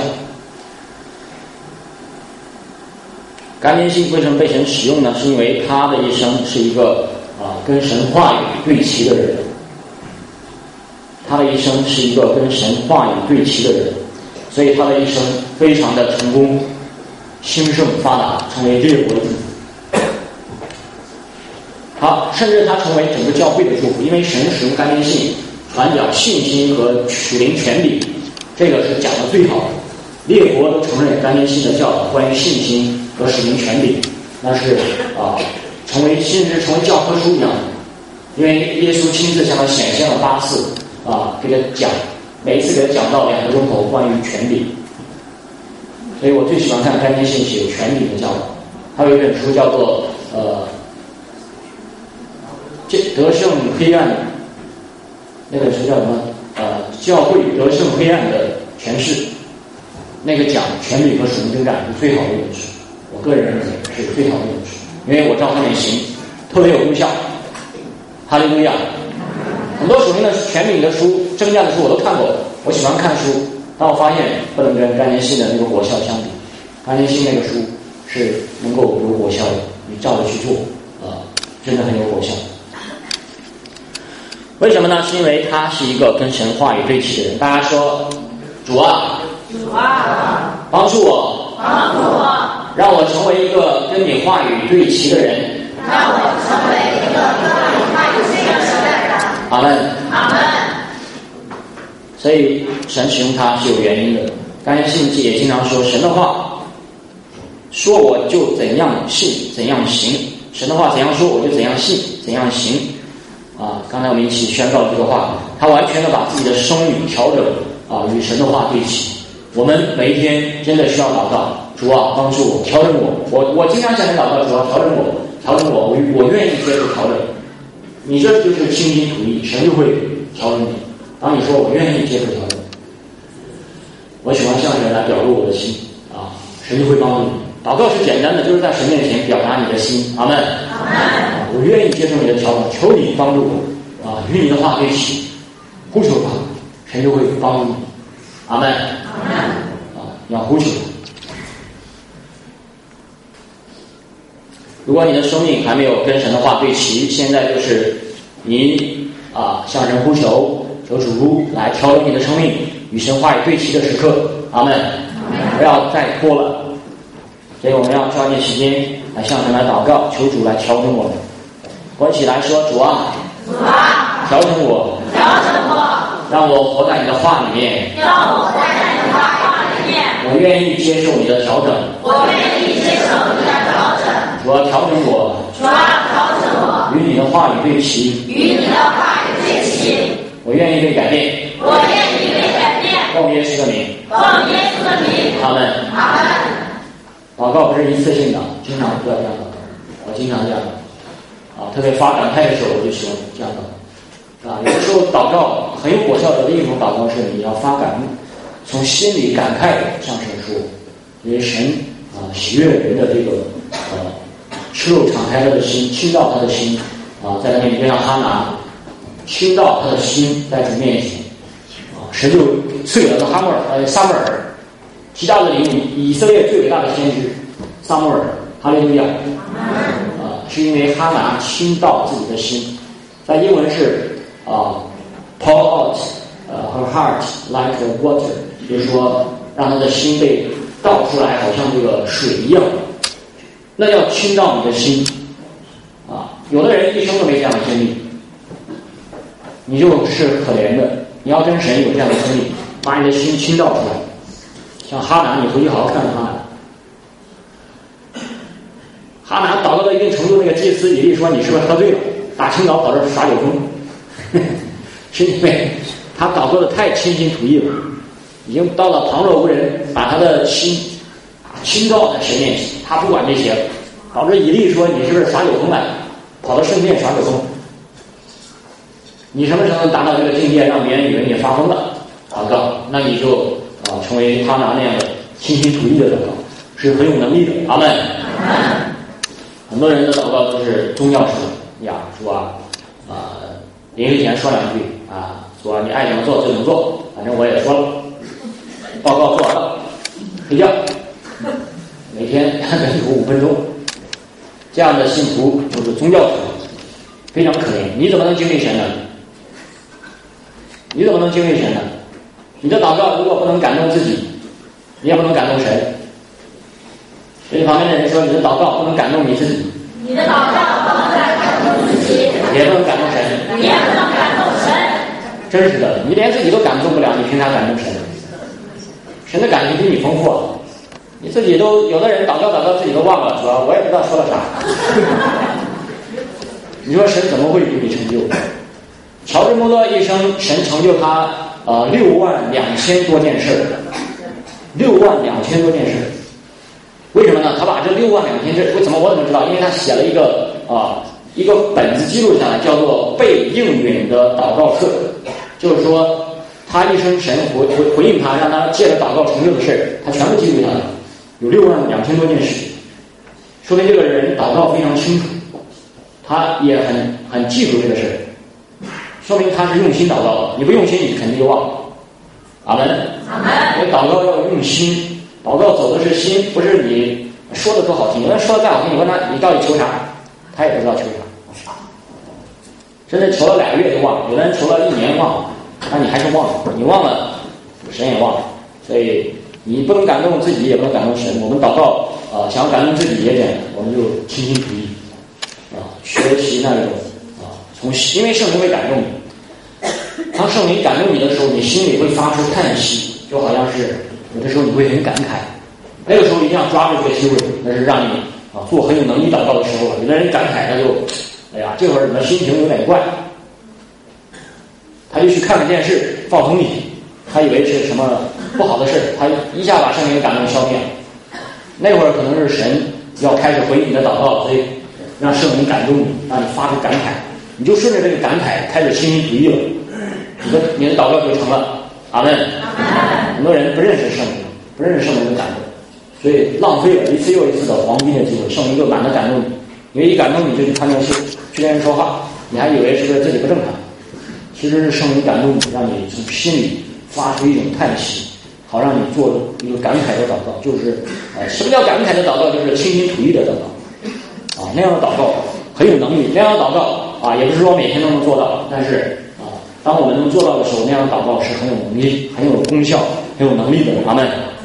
甘天信为什么被神使用呢？是因为他的一生是一个跟神话语对齐的人。他的一生是一个跟神话语对齐的人，所以他的一生非常的成功，兴盛发达，成为列国的主。甚至他成为整个教会的祝福，因为神使用甘天信传讲信心和属灵权柄，这个是讲的最好的。列国都承认甘天信的教导，关于信心和属灵权柄，那是甚至成为教科书一样的。因为耶稣亲自向他显现了8次，给他讲，每一次给他讲到2个钟头关于权柄。所以我最喜欢看甘天信写有权柄的教导。还有一本书叫做得胜黑暗，那本书叫什么？教会得胜黑暗的诠释。那个讲权柄和属灵征战是最好的一本书，我个人认为是最好的一本书，因为我照上面行，特别有功效。哈利路亚。很多属灵的权柄的书、征战的书我都看过，我喜欢看书，但我发现不能跟甘天信的那个果效相比。甘天信那个书是能够有果效的，你照着去做真的很有果效。为什么呢？是因为他是一个跟神话语对齐的人。大家说，主啊，帮助我，让我成为一个跟你话语对齐的人，让我成为一个跟你话语对齐的人。阿门，阿门。所以神使用他是有原因的。甘天信也经常说，神的话说我就怎样信怎样行，神的话怎样说我就怎样信怎样行。刚才我们一起宣告这个话，他完全的把自己的生命调整与神的话对齐。我们每一天真的需要祷告，主啊，帮助我，调整我。我经常向你祷告，主啊，调整我，我愿意接受调整。你这就是倾心吐意，神就会调整你。当你说我愿意接受调整，我喜欢向神来表露我的心神就会帮助你。祷告是简单的，就是在神面前表达你的心。阿门。我愿意接受你的调整，求你帮助我与你的话对齐，呼求他，神就会帮助你。阿门。要呼求他。如果你的生命还没有跟神的话对齐，现在就是你向神呼求，求主来调整你的生命与神话语对齐的时刻。阿门。不要再拖了，所以我们要抓紧时间来向神来祷告，求主来调整我们。我一起来说，主啊，调整我，让我活在你的话里面，我愿意接受你的调整，主啊，调整我，与你的话语对齐，我愿意被改变，奉耶稣的名，阿门。祷告不是一次性的，经常不要这样祷告。我经常这样特别发感慨的时候，我就喜欢这样祷告有的时候祷告很有果效的另一种祷告是你要发感悟，从心里感慨向神说，因为神喜悦人的这个赤露敞开他的心，倾倒他的心在那面就像哈拿倾倒他的心在主面前神就赐给了撒母耳极大的礼物，以色列最伟大的先知撒母耳哈利路亚。是因为哈拿倾倒自己的心，在英文是pour out her heart like water， 就是说让她的心被倒出来，好像这个水一样。那要倾倒你的心有的人一生都没这样的经历，你就是可怜的。你要跟神有这样的经历，把你的心倾倒出来。像哈拿，你回去好好看看哈拿。哈拿祷告到一定程度，那个祭司以利说：“你是不是喝醉了？大清早跑这耍酒疯。”是因为他祷告的太倾心吐意了，已经到了旁若无人，把他的心倾倒在神面前，他不管这些，导致以利说：“你是不是耍酒疯了？跑到圣殿耍酒疯？你什么时候能达到这个境界，让别人以为你发疯了？祷告，那你就成为哈拿那样的倾心吐意的祷告，是很有能力的。阿们。很多人的祷告都是宗教式的呀，主啊，临睡前说两句主啊，你爱怎么做就怎么做，反正我也说了，报告做完了，睡觉，每天有5分钟，这样的信徒就是宗教徒，非常可怜。你怎么能经历神呢？你怎么能经历神呢？你的祷告如果不能感动自己，你也不能感动神。所以旁边的人说，你的祷告不能感动你自己， 你的祷告不能感动自己， 也不能感动神， 你也不能感动神。 真是的，你连自己都感动不了，你凭啥感动神？神的感情比你丰富啊！你自己都有的人祷告自己都忘了，说我也不知道说了啥。你说神怎么会与你成就？乔治穆勒一生，神成就他62000多件事，62000多件事。为什么呢？他把这62000事，为什么我怎么知道？因为他写了一个本子记录下来，叫做被应允的祷告册，就是说他一生神回应他，让他借着祷告成就的事，他全部记录下来，有62000多件事，说明这个人祷告非常清楚，他也很记住这个事，说明他是用心祷告的。你不用心，你肯定就忘了。阿门。 阿门。 因为祷告要用心。祷告走的是心，不是你说的多好听。有人说的再好听，你问他你到底求啥，他也不知道求啥。真的求了2个月就忘了，有的人求了1年忘了，那你还是忘了，你忘了，神也忘了。所以你不能感动自己，也不能感动神。我们祷告想要感动自己也简单，我们就倾心吐意学习那种因为圣灵会感动你。当圣灵感动你的时候，你心里会发出叹息，就好像是有的时候你会很感慨，那个时候一定要抓住这个机会，那是让你做很有能力祷告的时候了。有的人感慨，他就这会儿怎么心情有点怪，他就去看电视放松一下，他以为是什么不好的事，他一下把圣灵感动消灭了。那会儿可能是神要开始回应你的祷告，所以让圣灵感动你，让你发出感慨，你就顺着这个感慨开始倾心吐意了，你的祷告就成了。阿门。很多人不认识圣灵，不认识圣灵的感动，所以浪费了一次又一次的黄金的机会。圣灵就懒得感动你，因为一感动你就去看电视，去跟人说话，你还以为是不是自己不正常？其实是圣灵感动你，让你从心里发出一种叹息，好让你做一个感慨的祷告。就是什么叫感慨的祷告？就是倾心吐意的祷告那样的祷告很有能力，那样的祷告也不是说每天都能做到，但是当我们能做到的时候，那样的祷告是很有能力、很有功效、很有能力的。阿们。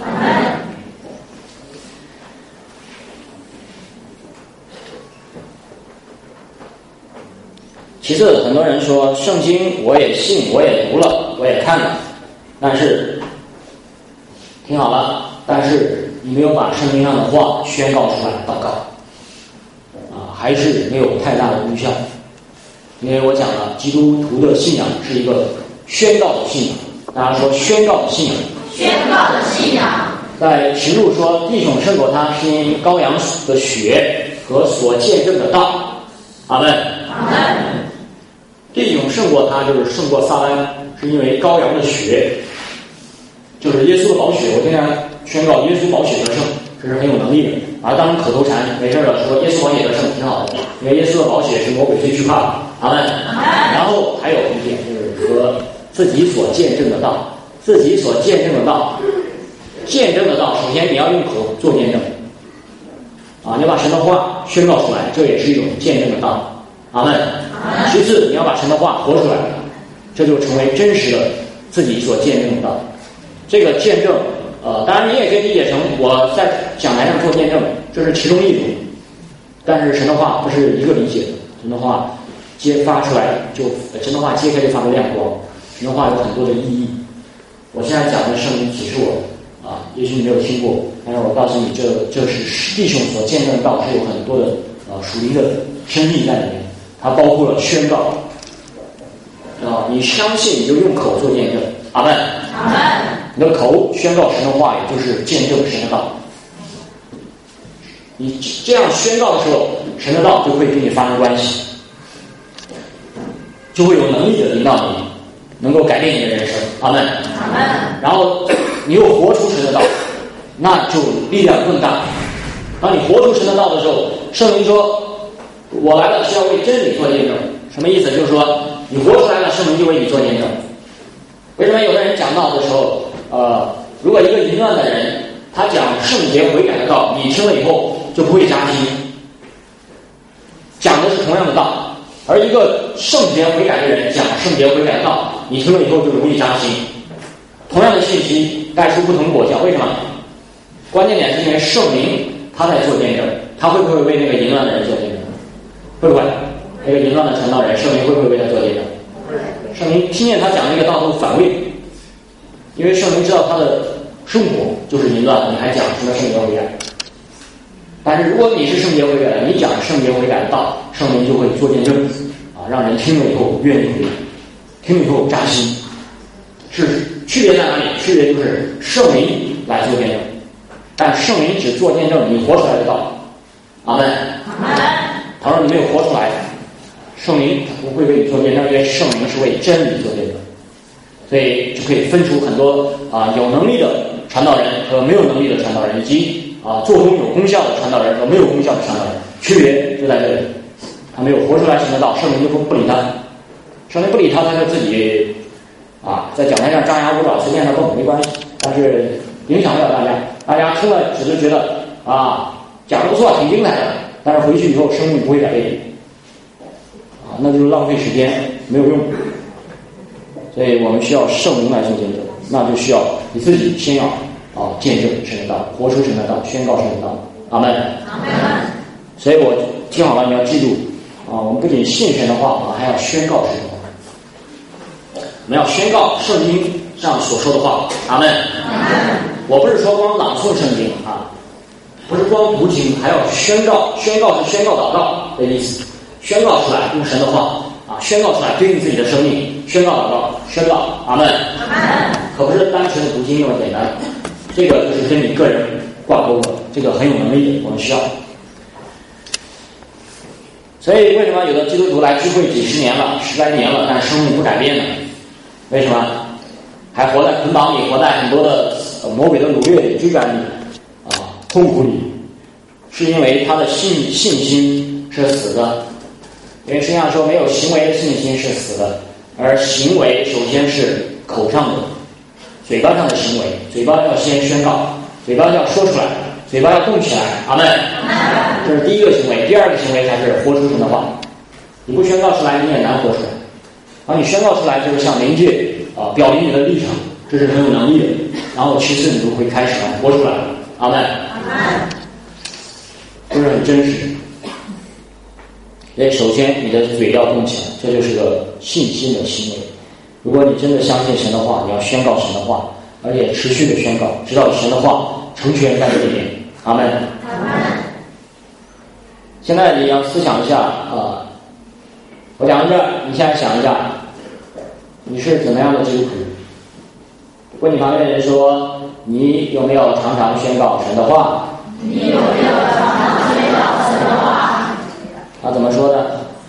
其次，很多人说圣经我也信，我也读了，我也看了，但是听好了，但是你没有把圣经上的话宣告出来祷告还是没有太大的功效。因为我讲了，基督徒的信仰是一个宣告的信仰。大家说宣告的信仰。 宣告的信仰。 在启录说，弟兄胜过他，是因羔羊的血和所见证的道。阿们。 阿们。 弟兄胜过他，就是胜过撒旦，是因为羔羊的血，就是耶稣的宝血。我经常宣告耶稣宝血得胜，这是很有能力的。当然口头禅没事了，说耶稣宝血得胜挺好的，因为耶稣的宝血是魔鬼最惧怕的。阿们。然后还有一点就是和自己所见证的道，自己所见证的道，见证的道，首先你要用口做见证， 你要把神的话宣告出来，这也是一种见证的道。阿们。其次，你要把神的话活出来，这就成为真实的自己所见证的道。这个见证，当然你也可以理解成我在讲台上做见证，这是其中一种。但是神的话不是一个理解的，神的话发出来神的话揭开就发出亮光，神的话有很多的意义。我现在讲的圣灵启示我也许你没有听过，但是我告诉你，这是弟兄所见证的道，是有很多的属灵的生命在里面，它包括了宣告。你相信你就用口做见证，阿们。 阿们。 你的口宣告神的话，也就是见证神的道。你这样宣告的时候，神的道就会跟你发生关系，就会有能力的领导你，能够改变你的人生，阿们。 阿们。 然后你又活出神的道，那就力量更大。当你活出神的道的时候，圣灵说我来了是要为真理做见证。什么意思？就是说你活出来了，圣灵就为你做见证。为什么有的人讲道的时候如果一个淫乱的人他讲圣洁悔改的道，你听了以后就不会扎心，讲的是同样的道。而一个圣洁悔改的人讲圣洁悔改的道，你听了以后就容易扎心。同样的信息带出不同果效，为什么？关键点是因为圣灵他在做见证，他会不会为那个淫乱的人做见证？会不会？那个淫乱的传道人，圣灵会不会为他做见证？圣灵听见他讲那个道都反胃，因为圣灵知道他的生活就是淫乱，你还讲什么圣洁悔改？但是如果你是圣洁悔改的，你讲圣洁悔改的道，圣灵就会做见证让人听了以后愿意悔改，听了以后扎心。是区别在哪里？区别就是圣灵来做见证，但圣灵只做见证你活出来的道。阿们。 阿们。 他说你没有活出来，圣灵不会为你做见证，因为圣灵是为真理做见证，所以就可以分出很多有能力的传道人和没有能力的传道人，以及做工有功效的传道人和没有功效的传道人，区别就在这里。他没有活出来神的道，圣灵就不理他，圣灵不理他，他就自己在讲台上张牙舞爪，随便他动没关系，但是影响不了大家。大家听了只是觉得讲得不错，挺精彩的，但是回去以后生命不会改变那就是浪费时间，没有用。所以我们需要圣灵来做见证，那就需要你自己先要见证神的道，活出神的道，宣告神的道。阿们。 阿们。 所以我听好了，你要记住我们不仅信神的话，我们还要宣告神的话。我们要宣告圣经上所说的话。阿们。我不是说光朗诵圣经不是光读经，还要宣告。宣告是宣告祷告的意思，宣告出来用神的话宣告出来对应自己的生命，宣告祷告，宣告。阿们。可不是单纯的读经那么简单，这个就是跟你个人挂钩的，这个很有能力的，我们需要。所以为什么有的基督徒来聚会几十年了，10来年了，但生命不改变呢？为什么？还活在捆绑里，活在很多的魔鬼的掳掠里、追赶里痛苦里，是因为他的信心是死的。因为实际上说没有行为的信心是死的，而行为首先是口上的，嘴巴上的行为，嘴巴要先宣告，嘴巴要说出来，嘴巴要动起来。阿们。这是第一个行为。第二个行为才是活出神的话。你不宣告出来，你也难活出来。你宣告出来，就是向灵界表明你的立场，这是很有能力的。然后其次你就会开始活出来了。阿们。这是很真实。所以首先你的嘴要动起来，这就是个信心的行为。如果你真的相信神的话，你要宣告神的话，而且持续的宣告，直到神的话成全在这里面。阿们。现在你要思想一下我讲到这儿，你现在想一下，你是怎么样的基督徒？问你旁边的人说，你有没有常常宣告神的话？ 你有没有常常宣告神的话？ 他怎么说的？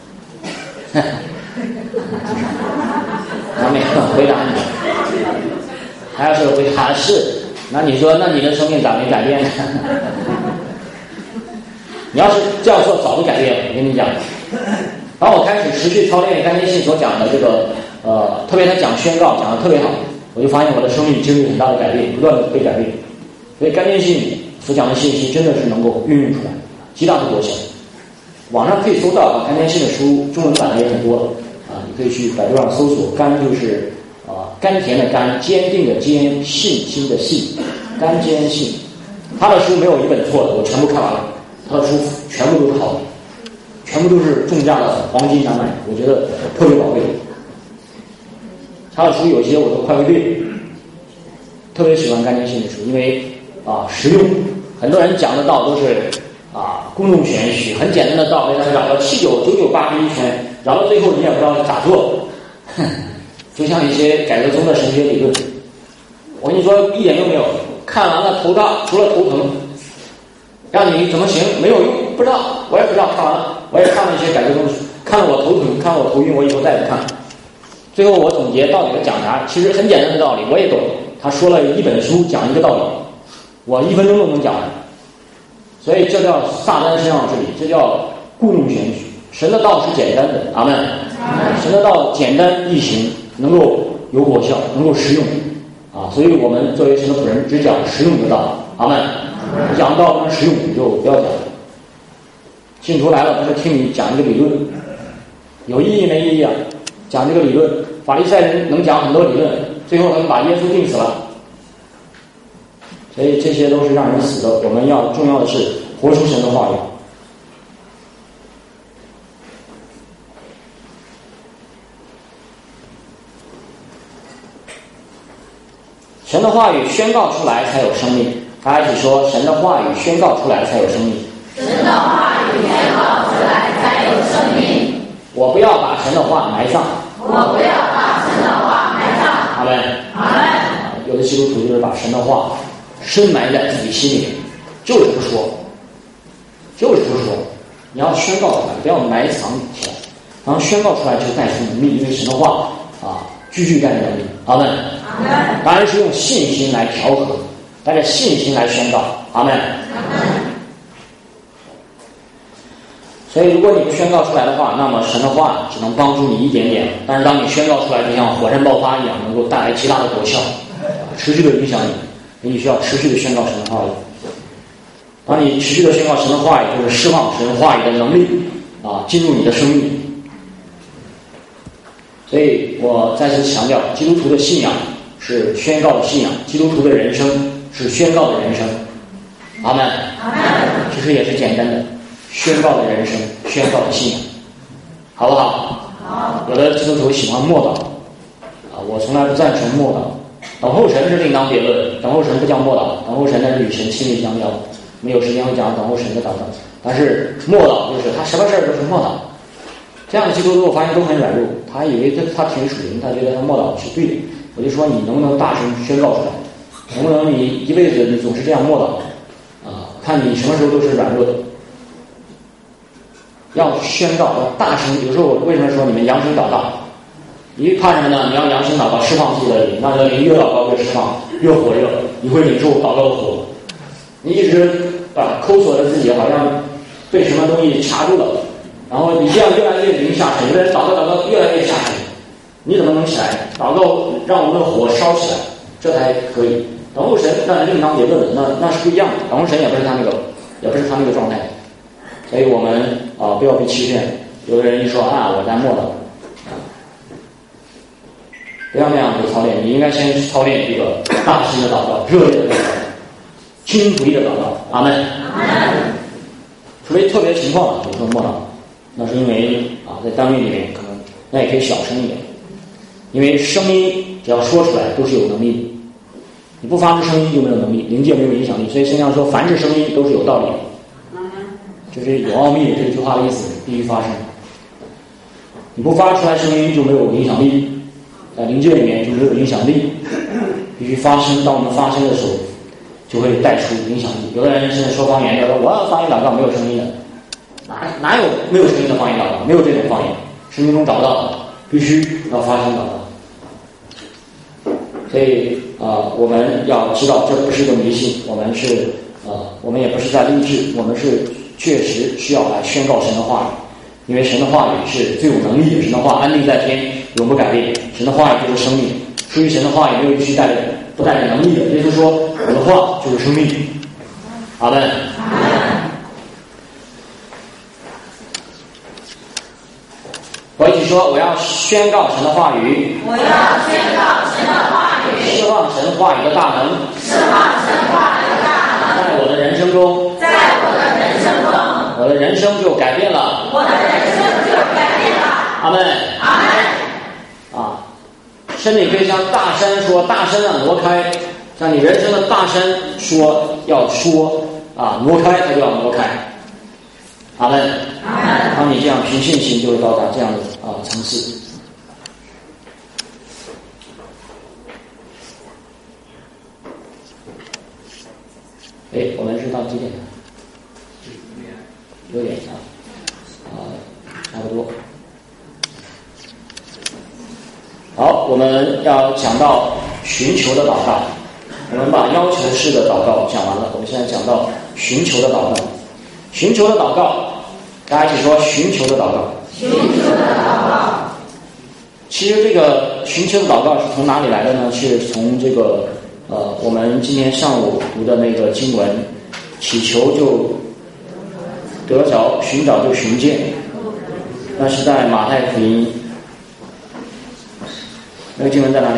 他没有回答你。他要是回答是，那你说，那你的生命咋没改变呢？你要是这样做，早就改变了。我跟你讲，当我开始持续操练甘坚信所讲的这个特别他讲宣告讲得特别好，我就发现我的生命经历很大的改变，不断的被改变。所以甘坚信所讲的信息真的是能够运用出来， 极大的果效。网上可以搜到甘坚信的书，中文版的也很多你可以去百度上搜索，甘就是甘甜的甘，坚定的坚，信心的信，甘坚信。他的书没有一本错的，我全部看完了，他的书全部都是好的，全部都是重价的黄金难买，我觉得特别宝贵。他的书有些我都快会背，特别喜欢甘坚信的书，因为实用。很多人讲的道都是故弄玄虚，很简单的道理，但是绕到79998一圈，绕到最后你也不知道咋做。就像一些改革宗的神学理论，我跟你说一点用没有，看完了头大，除了头疼，让你怎么行没有用，不知道，我也不知道，看完了，我也看了一些改革宗的书，看了我头疼，看了我头晕，我以后再也不看。最后我总结到底讲啥，其实很简单的道理，我也懂。他说了一本书讲一个道理，我1分钟都能讲完。所以这叫撒旦身上之理，这叫故弄玄虚。神的道是简单的，阿们。神的道简单易行，能够有果效，能够实用所以我们作为神的仆人，只讲实用的道，阿们。讲道不能实用，你就不要讲。信徒来了不是听你讲一个理论，有意义没意义啊？讲这个理论，法利赛人能讲很多理论，最后他们把耶稣钉死了。所以这些都是让人死的。我们重要的是活出神的话语。神的话语宣告出来才有生命。大家一起说，神的话语宣告出来才有生命。 神的话语宣告出来才有生命。 我不要把神的话埋葬。 我不要把神的话埋葬。 阿们。 阿们。 有的基督徒就是把神的话深埋在自己心里面，就是不说，就是不说。你要宣告出来，不要埋藏起来，然后宣告出来就带出能力，因为神的话句句带着能力。阿们。 阿们。 当然是用信心来调和，带着信心来宣告。阿们。 阿们。 所以如果你不宣告出来的话，那么神的话只能帮助你一点点，但是当你宣告出来，就像火山爆发一样，能够带来极大的果效，持续的影响你。你需要持续的宣告神的话语。当你持续的宣告神的话语，就是释放神话语的能力进入你的生命。所以我再次强调，基督徒的信仰是宣告的信仰，基督徒的人生是宣告的人生。阿们。 阿们。 其实也是简单的宣告的人生，宣告的信仰，好不好？ 好。 有的基督徒喜欢默祷我从来不赞成默祷。等候神是另当别论，等候神不叫默祷，等候神那是与神亲密相交。没有时间会讲等候神的祷告，但是默祷就是他什么事儿都是默祷。这样的基督徒我发现都很软弱，他以为他挺属灵，他觉得他默祷是对的。我就说你能不能大声宣告出来？能不能你一辈子你总是这样默祷看你什么时候都是软弱的。要宣告，要大声。有时候我为什么说你们扬声祷告？你怕什么呢？你要扬声祷告，释放自己的灵，那个灵越祷告越释放，越火热，你会领受祷告的火。你一直抠索着自己，好像被什么东西卡住了，然后你这样越来越灵下沉，有的人祷告越来越下沉，你怎么能起来？祷告让我们的火烧起来，这才可以。等候神那另当别论的，那是不一样的。等候神也不是他那个状态。所以我们不要被欺骗。有的人一说我在默祷，不要那样子操练。你应该先操练这个大心的祷告，热烈的祷告，倾心吐意的祷告。阿们。 阿们。 除非特别情况比如说默祷，那是因为在单位里面可能那也可以小声一点，因为声音只要说出来都是有能力的，你不发出声音就没有能力，灵界没有影响力。所以圣经上说凡是声音都是有道理的，就是有奥秘的这句话的意思，必须发生。你不发出来声音就没有影响力，在灵界里面就没有影响力，必须发声。当我们发声的时候就会带出影响力。有的人现在说方言，说我要方言祷告没有声音的，哪有没有声音的方言祷告？没有这种方言，圣经中找不到的，必须要发声祷告。所以我们要知道这不是一个迷信，我们也不是在励志，我们是确实需要来宣告神的话语，因为神的话语是最有能力的，神的话安定在天，永不改变。神的话语就是生命，属于神的话语没有必须不带着能力的。耶稣说我的话就是生命。阿们。 我一起说，我要宣告神的话语， 我要宣告神的话语， 释放神话语的大能， 释放神话语的大能， 在我的人生中， 在我的人生中， 我的人生就改变了， 我的人生就改变了。 阿门， 阿门。 啊，甚至你可以向大山说，大山啊挪开，向你人生的大山说，要说啊挪开，它就要挪开。阿门， 阿门。 当你这样凭信心，就会到达这样的层次。我们是到几点？9点差不多。好，我们要讲到寻求的祷告。我们把要求式的祷告讲完了，我们现在讲到寻求的祷告。寻求的祷告，大家一起说寻求的祷告。 寻求的祷告。 其实这个寻求的祷告是从哪里来的呢？是从这个我们今天上午读的那个经文，祈求就得着，寻找就寻见。那是在马太福音，那个经文在哪里？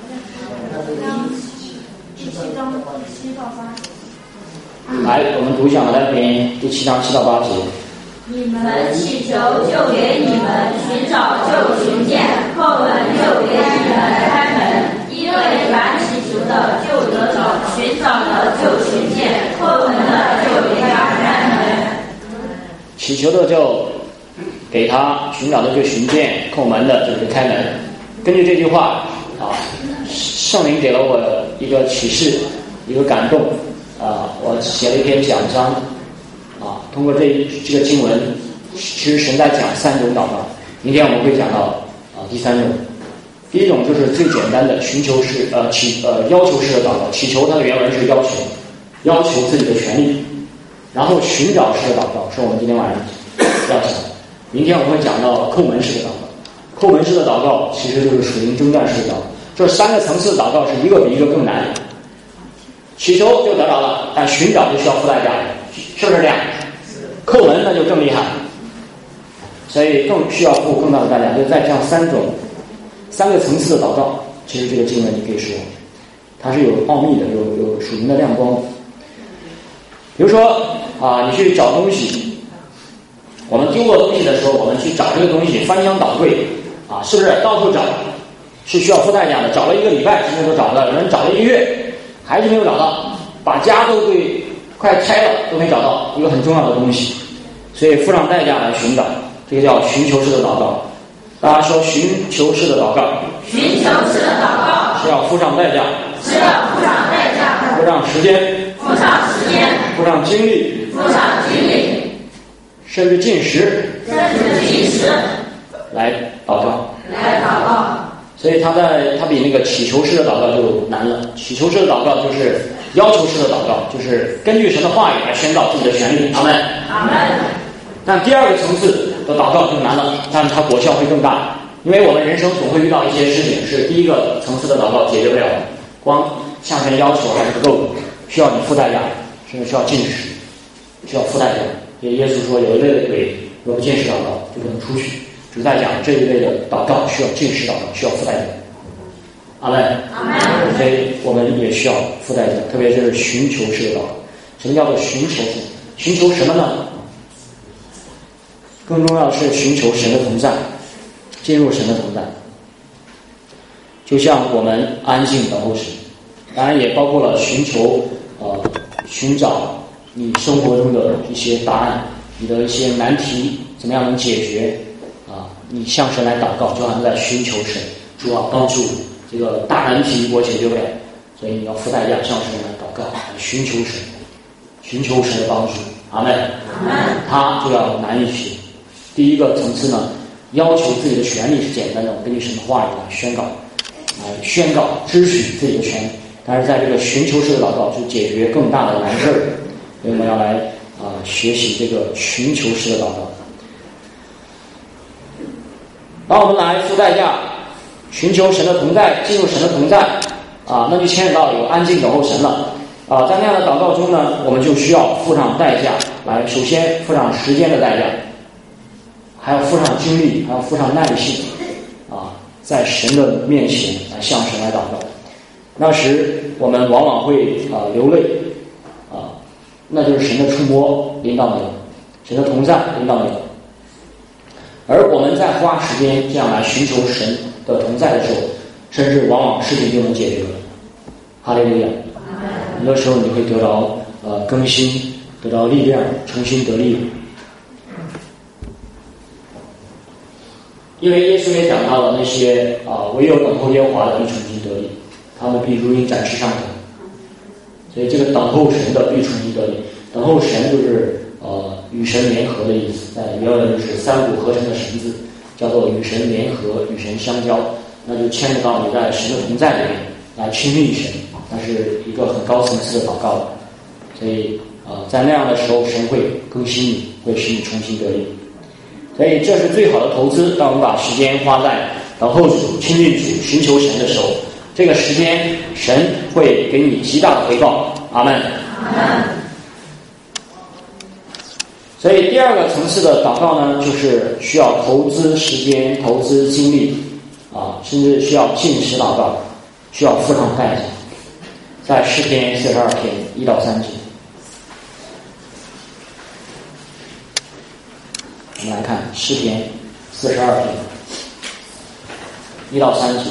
第7章7到8节。 来，我们读一下马太福音第7章7到8节。 你们祈求就给你们，寻找就寻见，叩门就给你们开门。因为凡祈求的就得着，寻找的就寻见，叩门的就给他开门。 祈求的就给他，寻找的就寻见，叩门的就是开门。根据这句话圣灵给了我一个启示，一个感动我写了一篇讲章通过这个经文，其实神在讲3种祷告。明天我们会讲到第3种。第一种就是最简单的寻求式要求式的祷告，祈求它的原文是要求自己的权利。然后寻找式的祷告是我们今天晚上要讲的。明天我们会讲到叩门式的祷告。叩门式的祷告其实就是属灵征战式的祷告。这3个层次的祷告是一个比一个更难。祈求就得着了，但寻找就需要付代价的，是不是这样？叩门那就更厉害，所以更需要付更大的代价。就在这样3个层次的祷告，其实这个经文你可以说它是有奥秘的，有属灵的亮光。比如说你去找东西，我们丢过东西的时候，我们去找这个东西，翻箱倒柜是不是到处找？是需要付代价的。找了1个礼拜，今天都找不到，有人找了1个月，还是没有找到，把家都快拆了都没找到一个很重要的东西，所以付上代价来寻找，这个叫寻求式的祷告。大家说寻求式的祷告， 寻求式的祷告是要付上代价， 是要付上代价， 付上时间， 付上时间， 付上精力， 付上精力， 甚至禁食来祷告。所以他比那个祈求式的祷告就难了。祈求式的祷告就是要求式的祷告，就是根据神的话语来宣告自己的权利。阿们， 阿们。 但第2个层次的祷告更难了，但是它果效会更大，因为我们人生总会遇到一些事情是第1个层次的祷告解决不了的，光向神要求还是不够，需要你付代价，甚至需要禁食，需要付代价。耶稣说有一类的鬼若不禁食祷告就不能出去，主在讲这一类的祷告需要禁食祷告，需要付代价。阿们， 阿们。 所以我们也需要付代价，特别是寻求式的祷告。什么叫做寻求式？寻求什么呢？更重要的是寻求神的同在，进入神的同在。就像我们安静等候神，当然也包括了寻找你生活中的一些答案，你的一些难题怎么样能解决你向神来祷告，就好像在寻求神，主啊帮助这个大难题我解决不了，所以你要付代价向神来祷告，寻求神的帮助。阿们， 阿们。 他就要难一些。第1个层次呢，要求自己的权利是简单的，根据神的话语来宣告支取自己的权利。但是在这个寻求式的祷告就解决更大的难事儿，所以我们要来学习这个寻求式的祷告。当我们来付代价寻求神的同在，进入神的同在那就牵扯到有安静等候神了在那样的祷告中呢，我们就需要付上代价来，首先付上时间的代价还要付上精力，还要付上耐性啊，在神的面前来向神来祷告。那时我们往往会流泪啊，那就是神的触摸领导你，神的同在领导你。而我们在花时间这样来寻求神的同在的时候，甚至往往事情就能解决了。哈利路亚！很多时候你会得到更新，得到力量，重新得力。因为耶稣也讲到了那些唯有等候耶和华的必重新得力，他们必如鹰展翅上腾。所以这个等候神的必重新得力，等候神就是与神联合的意思，在原文就是三股合成的神字，叫做与神联合，与神相交，那就牵扯到你在神的同在里面来亲密神，那是一个很高层次的祷告。所以在那样的时候，神会更新你，会使你重新得力。所以这是最好的投资。当我们把时间花在等候主、亲近主、寻求神的时候，这个时间神会给你极大的回报。阿们。 阿们。 所以第二个层次的祷告呢，就是需要投资时间、投资精力甚至需要禁食祷告，需要付上代价。在诗篇42篇1到3节，我们来看诗篇42篇1到3节。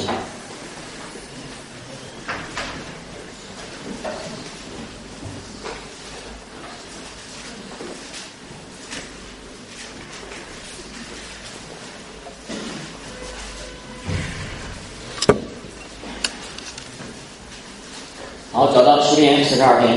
好，找到诗篇42篇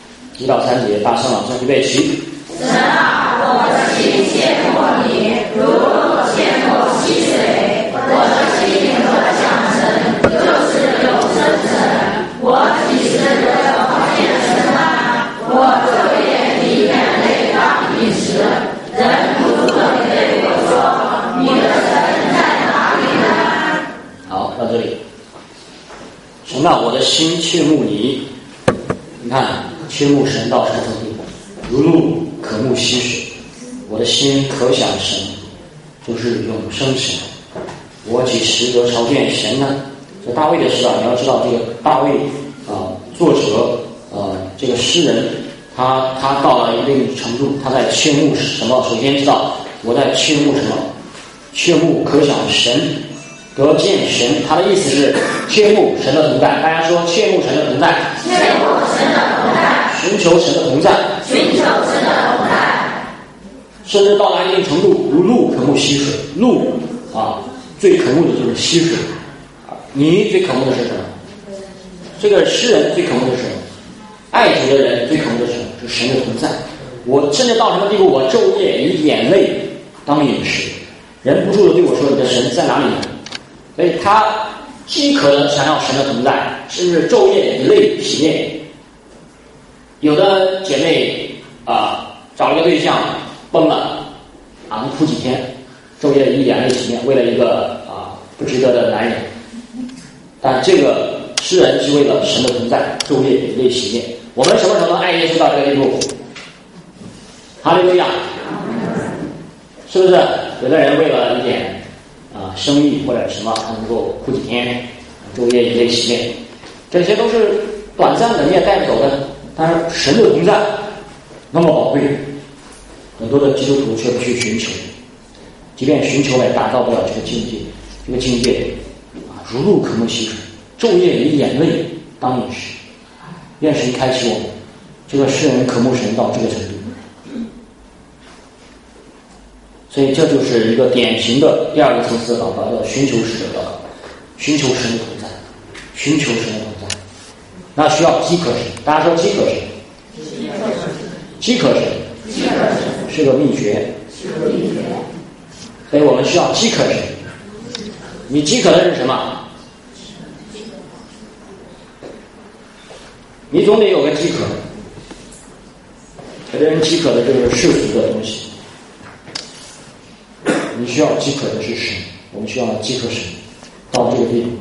1到3节，大声朗诵，预备起。 神啊，我的心切慕你，如鹿切慕溪水。我的心可想神，就是永生神。我几时得发现神啊？我昼夜以眼泪当饮食。人不住地对我说：“你的神在哪里呢？” 好，到这里。神啊，我的心切慕你。你看，切慕神到什么程度？如鹿渴慕溪水。我的心可想神，就是永生神。我几时得朝见神呢？这大卫的诗你要知道，这个大卫作者这个诗人，他到了一定程度，他在切慕什么？首先知道我在切慕什么？切慕可想神，得见神。他的意思是切慕神的同在。大家说切慕神的同在， 切慕神的同在， 寻求神的同在， 寻求神的同在。 甚至到达一定程度，如鹿渴慕溪水。鹿最渴慕的就是溪水。你最渴慕的是什么？这个诗人最渴慕的是什么？爱主的人最渴慕的是什么？是神的同在。我甚至到什么地步？我昼夜以眼泪当饮食。人不住的对我说：“你的神在哪里呢？”所以他饥渴的想要神的同在，甚至昼夜以泪洗面。有的姐妹找了个对象崩了能哭几天，昼夜以眼泪洗面，为了一个不值得的男人。但这个诗人是为了神的同在，昼夜以泪洗面。我们什么时候能爱耶稣到这个地步？哈利路亚！是不是？有的人为了一点生意或者什么，他能够哭几天，昼夜以泪洗面，这些都是短暂的，你也带不走的。但是神的同在那么宝贵，很多的基督徒却不去寻求，即便寻求也达到不了这个境界。这个境界如鹿渴慕溪水，昼夜以眼泪当饮食。愿神开启我们，这个诗人渴慕神到这个程度。所以这就是一个典型的第二个层次的祷告，叫寻求神的祷告，寻求神的同在，寻求神的同在。那需要饥渴神，大家说饥渴神，饥渴神是个秘诀，所以我们需要饥渴神。你饥渴的是什么？你总得有个饥渴。有的人饥渴的就是世俗的东西，你需要饥渴的是神，我们需要饥渴神到这个地步。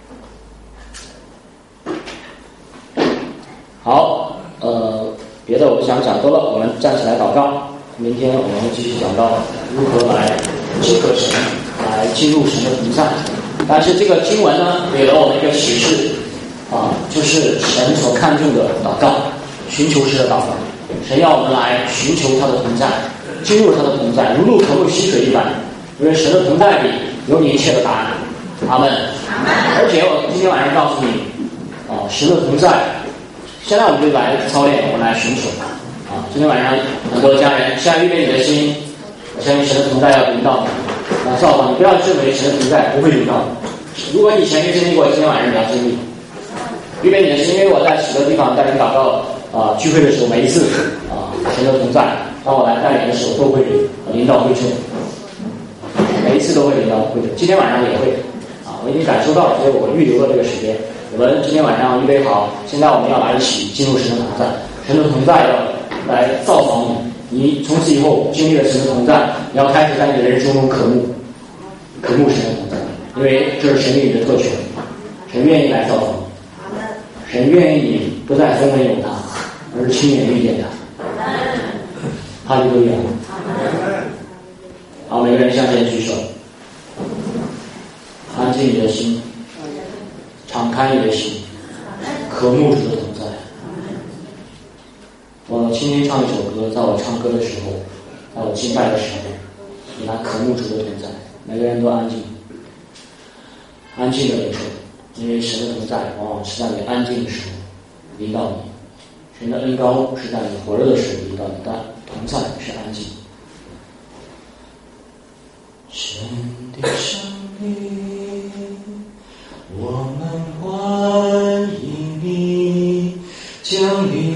好，别的我我想讲多了，我们站起来祷告。明天我们会继续讲到如何来饥渴神，来进入神的同在。但是这个经文呢，给了我们一个启示就是神所看重的祷告，寻求式的祷告。神要我们来寻求他的同在，进入他的同在，如入渴慕溪水一般。因为神的同在里有你一切的答案。阿们。而且我今天晚上告诉你神的同在，现在我们就来操练，我们来寻求今天晚上很多家人现在预备你的心，我相信神的同在要临到你，造访你。不要认为神的同在不会临到你，如果你以前没经历过，今天晚上你要经历。预备你的心，因为我在许多地方带领祷告聚会的时候，每一次神的同在，当我来带领的时候都会临到会众，每一次都会临到会众。今天晚上也会我已经感受到了，所以我预留了这个时间。我们今天晚上预备好，现在我们要来一起进入神的同在。神的同在要来造访你，你从此以后经历了神的同在，你要开始在你的人生中渴慕神的同在，因为这是神给你的特权，神愿意来造访你，神愿意你不再风闻有他，而是亲眼遇见他。哈利路亚。好，每个人向前举手，安静你的心，敞开你的心，渴慕主的同在。我轻轻唱一首歌，在我唱歌的时候，在我敬拜的时候，你来渴慕主的同在。每个人都安静，安静的领受，因为神的同在往往是在你安静的时候临到你，神的恩膏是在你火热的时候临到你，但同在是安静。 神的生命，我们欢迎你降临。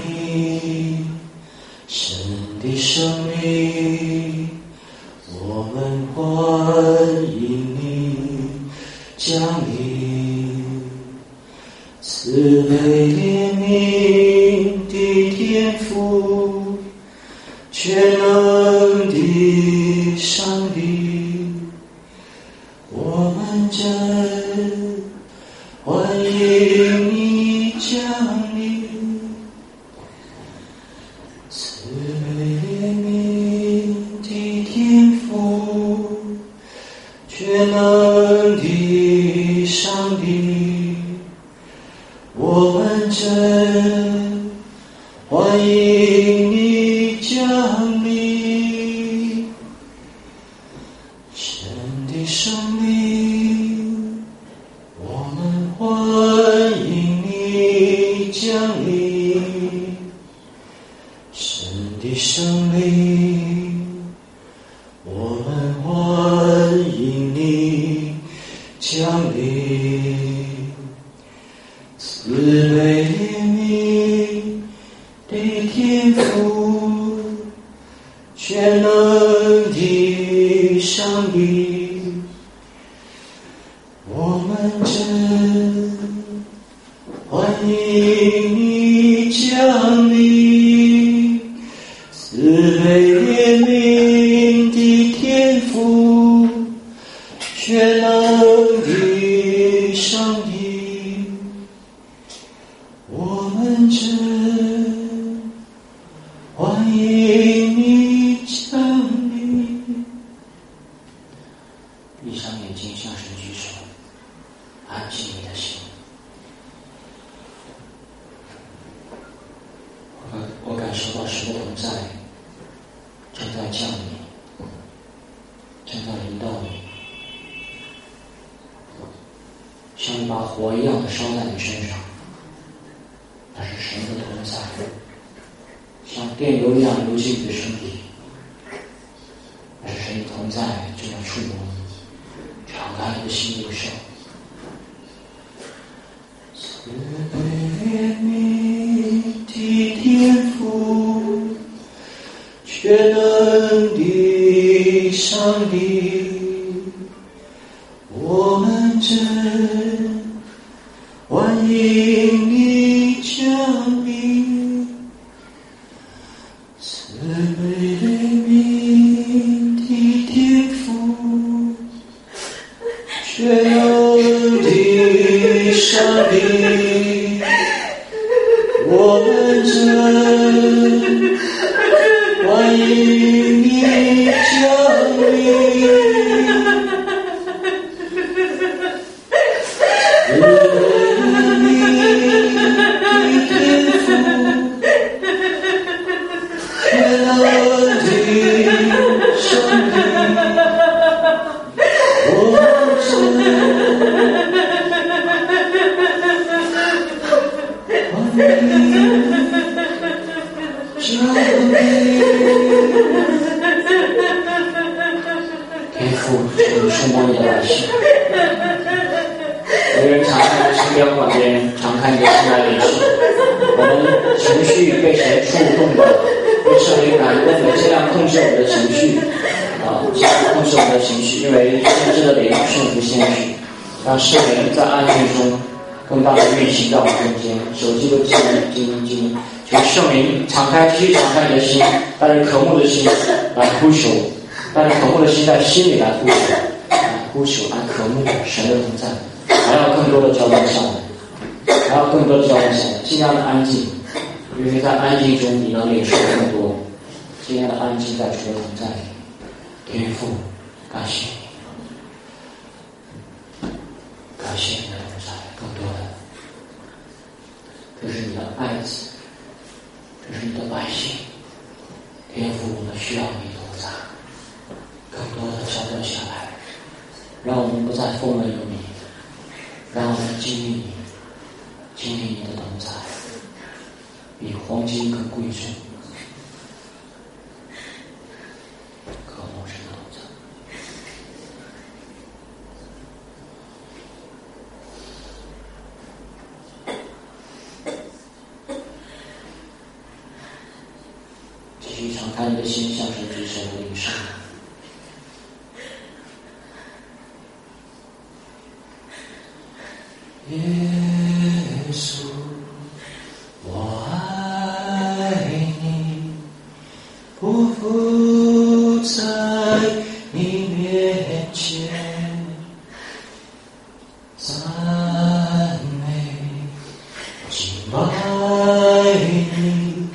神的生命，我们欢迎你降临。慈悲怜悯的天父，全能的上帝，我们真欢迎你降临。慈悲怜悯的天父，全能的上帝，我们真欢迎你降临。神的生命，我们欢迎你降临。神的生命，我们欢迎你降临。慈悲怜悯的天父，全能的上帝，我们真欢迎你降临。慈悲怜悯的天父，全能的上帝，我们真欢迎你降临。 闭上眼睛，向神举手，安静你的心。我感受到神的同在正在降临，正在临到你，像一把火一样的烧在你身上，那是神的同在，像电流一样流进你的身体，那是神的同在正在触摸你，敞开你的心领受。 慈悲怜悯的天父，全能的上帝，我们真欢迎你降临。慈悲怜悯的天父，全能的上帝，我们真欢迎你降临。 天父，求你触摸你的百姓。有人常看着新标旁边，常看着新来领袖。我们情绪被神触动的，被圣灵感动的，尽量控制我们的情绪尽量控制我们的情绪，因为先知的灵胜服先知，让圣灵在安静中更大的运行到我们中间。手机都经，求圣灵敞开你的心，带着渴慕的心来呼求，带着渴慕的心在心里来呼求，来渴慕神的同在，还要更多的交换下来，尽量的安静，因为在安静中你能领受更多。尽量的安静在主的同在里。天父，感谢你，感谢你的同在，更多的，这是你的爱子，这是你的百姓。天父，我们需要你同在，更多的交换下来，让我们不再风闻有你，让我们经历你的同在，比黄金更贵重。渴慕神的同在。继续敞开你的心，向神举手和领受。 耶稣，我爱你，匍匐在你面前，赞美敬拜你，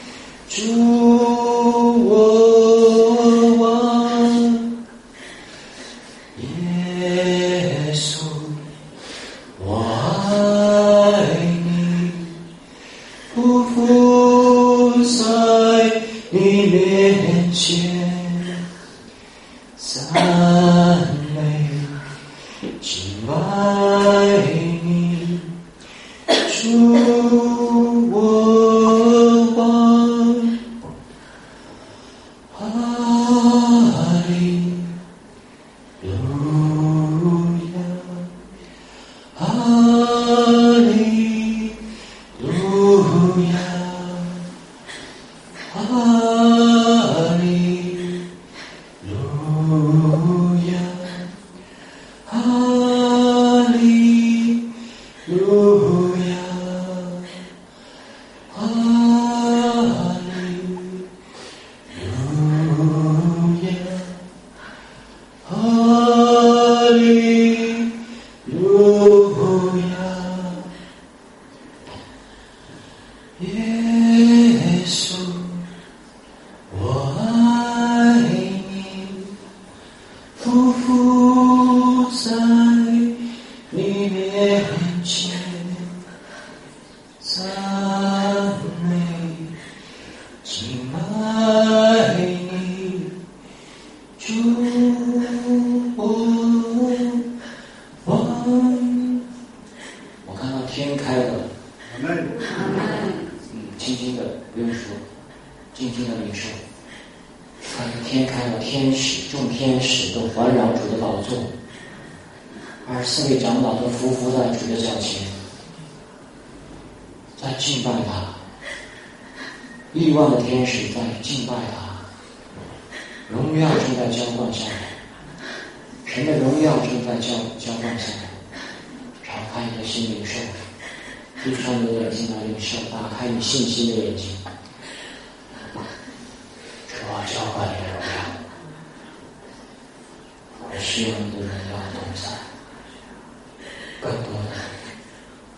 主我王，耶稣。我爱你，匍匐在你面前，赞美敬拜你，主我王，哈利路亚。哈利路亚，哈利路亚，哈利路亚，哈利路亚，哈利路亚。耶稣，我爱你，匍匐在你面前，赞美敬拜你，主我王。 我看到天开了，轻轻的，不用说，静静的领受。看着天开了，众天使都环绕主的宝座，24位长老都匍匐在主的脚前，在敬拜他。亿万的天使在敬拜他，荣耀正在交换下来，神的荣耀正在交换下来。敞开你的心领受，闭上你的眼睛来领受，打开你信心的眼睛。主啊，交换你的荣耀，我需要你的荣耀同在，更多的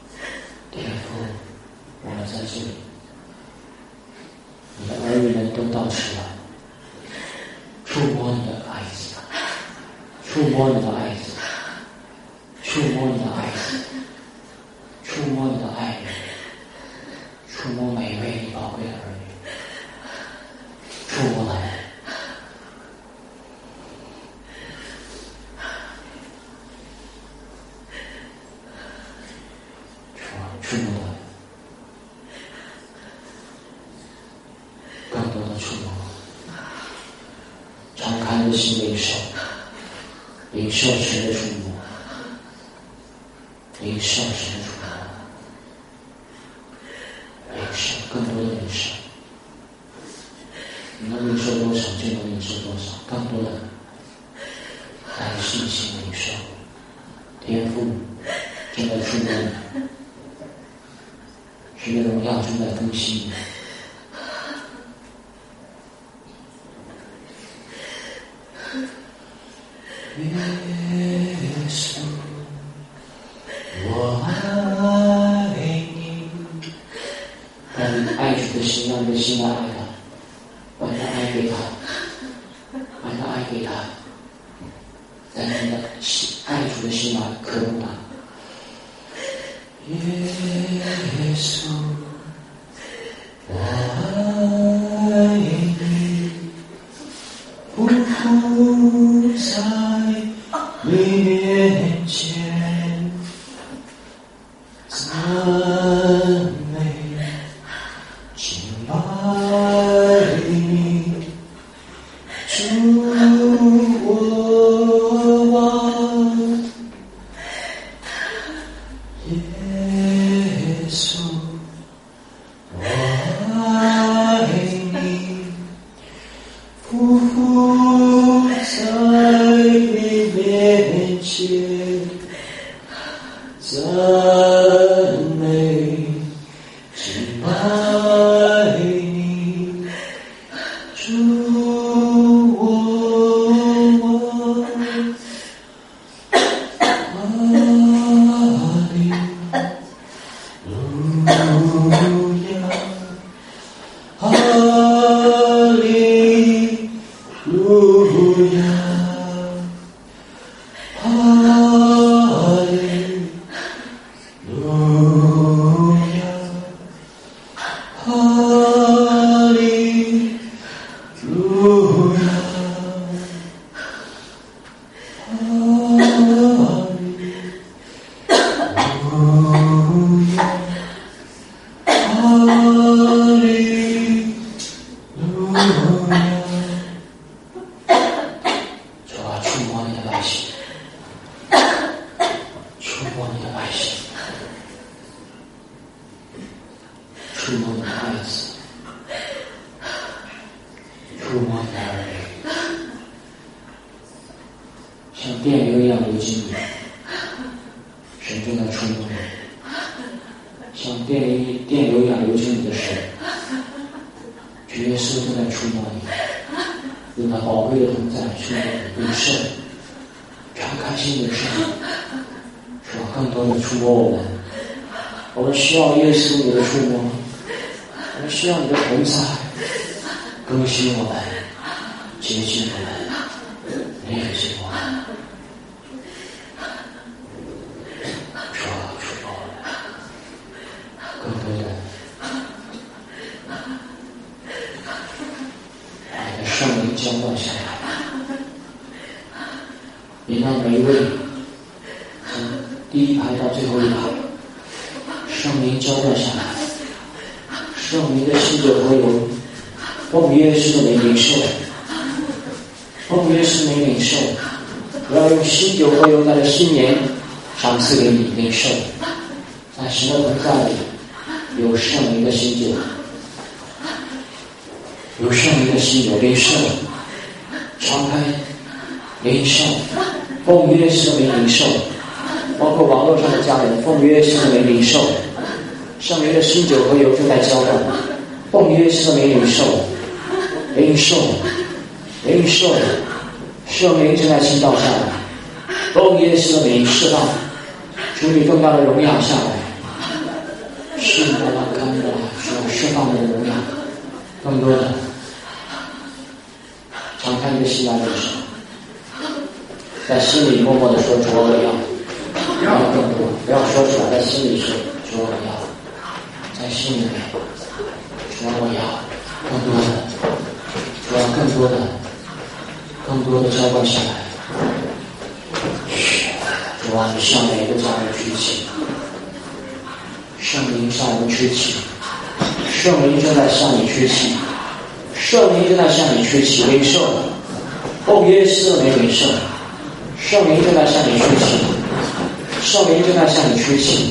天父，我们在这里，你的儿女们都到到吃了，触摸你的爱子，触摸你的爱子，触摸你的爱子，触摸你的爱人，触摸每一位你宝贵的儿女，触摸他们。触摸他们，更多的触摸，敞开的心领受，领受神的触摸，领受神的触摸，领受更多的领受，你能领受多少就能领受多少，更多的带着信心领受，天父正在触摸你，神的荣耀正在更新你。耶稣，我爱你。让你爱主的心，让你的心来爱他，把你的爱给他，把你的爱给他，在你的爱主的心来渴慕他。耶稣，我爱你，匍匐在你面前，赞美敬拜你，主我王。耶稣，我爱你，匍匐在你面前，赞美敬拜你，主我王。哈利路亚，哈利路亚，哈利路亚，哈利路亚。哈利路亚！主啊，触摸你的百姓，触摸你的百姓，触摸你的爱子，触摸你的儿女，像电流一样流进你，神正在触摸你。像电流一样流进你的手，主耶稣正在触摸你，用他宝贵的同在触摸你，领受，敞开心领受，说更多的触摸我们。我们需要耶稣你的触摸，我们需要你的同在，更新我们，洁净我们，炼净我们。更多的把你的圣灵浇灌下来，也让每一位从第一排到最后一排，圣灵浇灌下来，圣灵的新酒和油，奉耶稣的名领受，奉耶稣的名领受，我要用新酒和油在新年赏赐给你领受，在神的同在里。有圣灵的新酒，有圣灵的新酒，领受，敞开，领受，奉耶稣的名领受，包括网络上的家人，奉耶稣的名领受，圣灵的新酒和油正在浇灌，奉耶稣的名领受，领受，领受，圣灵正在倾倒下来，奉耶稣的名释放，主你更大的荣耀下来。是的，看的，是要释放你的荣耀，更多的敞开你的心来领受，在心里默默地说主我要，不要更多，不要说出来，在心里说主我要，在心里面主我要更多的，主要更多的浇灌下来。主啊，你向每一个家人举起，圣灵向我们举起，圣灵正在向你举起，圣灵正在向你举起，领受，耶稣的名领受，圣灵正在向你举起，圣灵正在向你举起，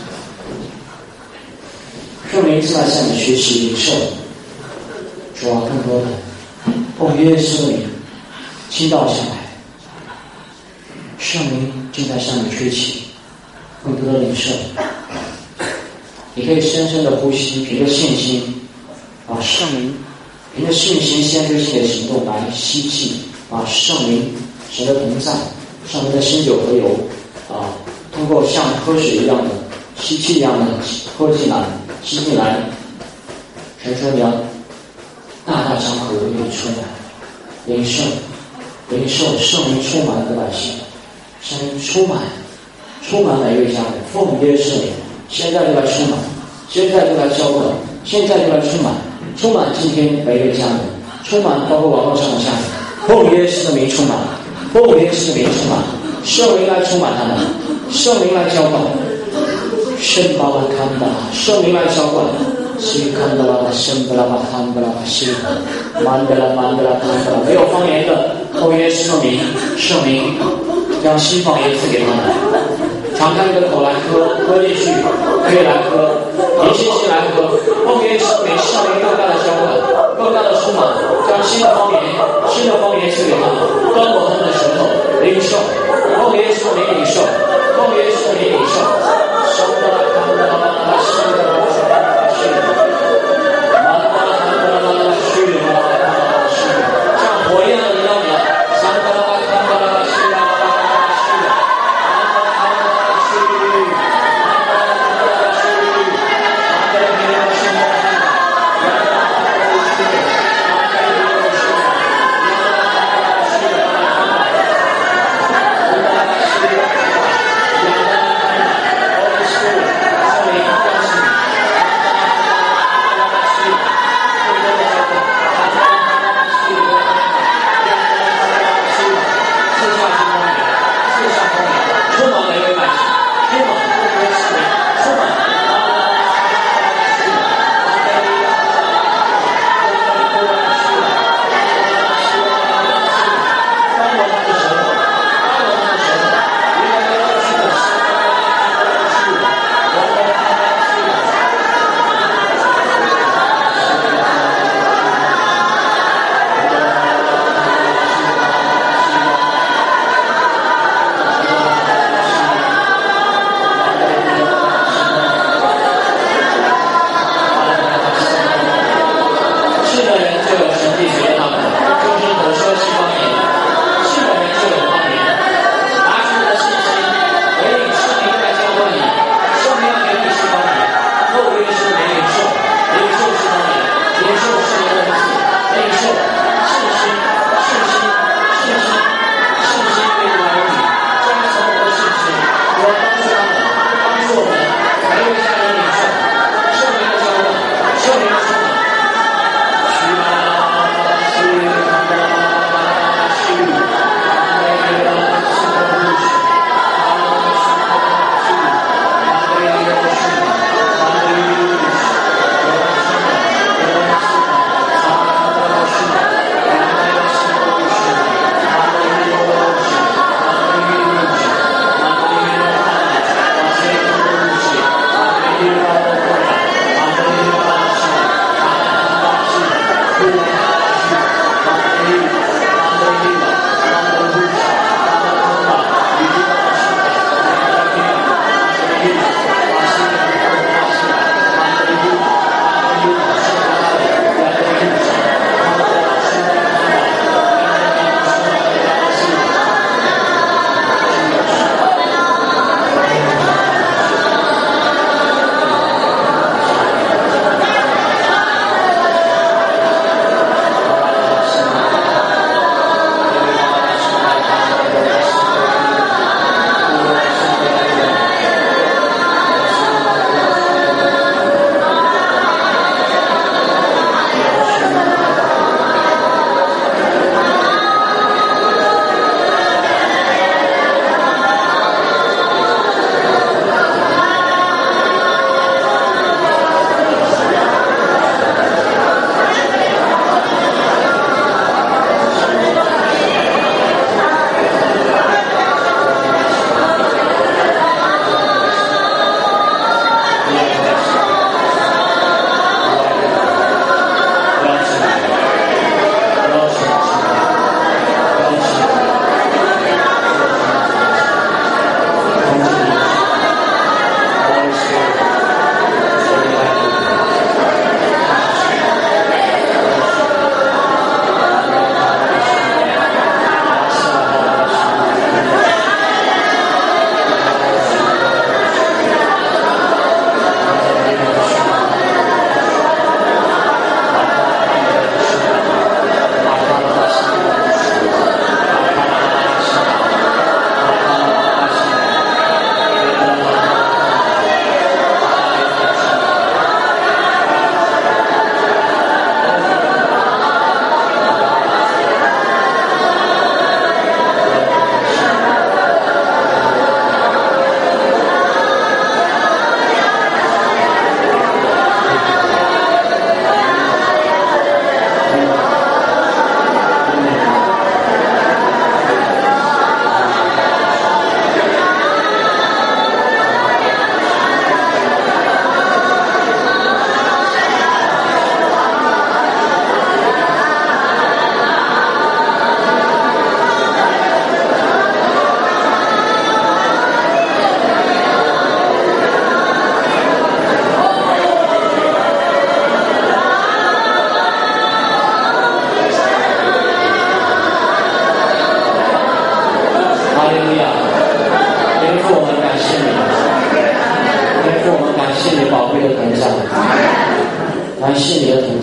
圣灵正在向你举起，领受，主啊，更多的，耶稣的名倾倒下来。圣灵正在向你吹起，更多的领受。你可以深深的呼吸，凭着信心，把圣灵凭着信心先知性的行动来吸气，把圣灵神的同在，圣灵的新酒和油通过像喝水一样的吸气一样的喝进来，吸进来。神说你要大大张口为你出来，领受圣灵充满的百姓。圣灵充满每一位家人，奉耶稣名，现在就来充满，现在就来浇灌，现在就来充满今天每一位家人，充满包括网络上的家人，奉耶稣的名充满，奉耶稣的名充满，圣灵来充满他们，圣灵来浇灌，圣巴拉堪达，圣灵来浇灌，西堪达拉巴圣巴拉巴堪达拉巴西，曼德拉堪达拉，没有方言的，奉耶稣的名，圣灵。将新方言赐给他们，敞开你的口来喝进去，可以来喝，一气气来喝。奉耶稣名，圣灵更大的浇灌，更大的充满，将新的方言赐给他们，端过他们的舌头，领受。奉耶稣名领受，奉耶稣名领受。圣巴拉堪达拉巴西的罗什巴拉西，曼巴拉堪达拉巴西的巴拉巴西，像火一样的桑巴拉堪达拉巴西拉。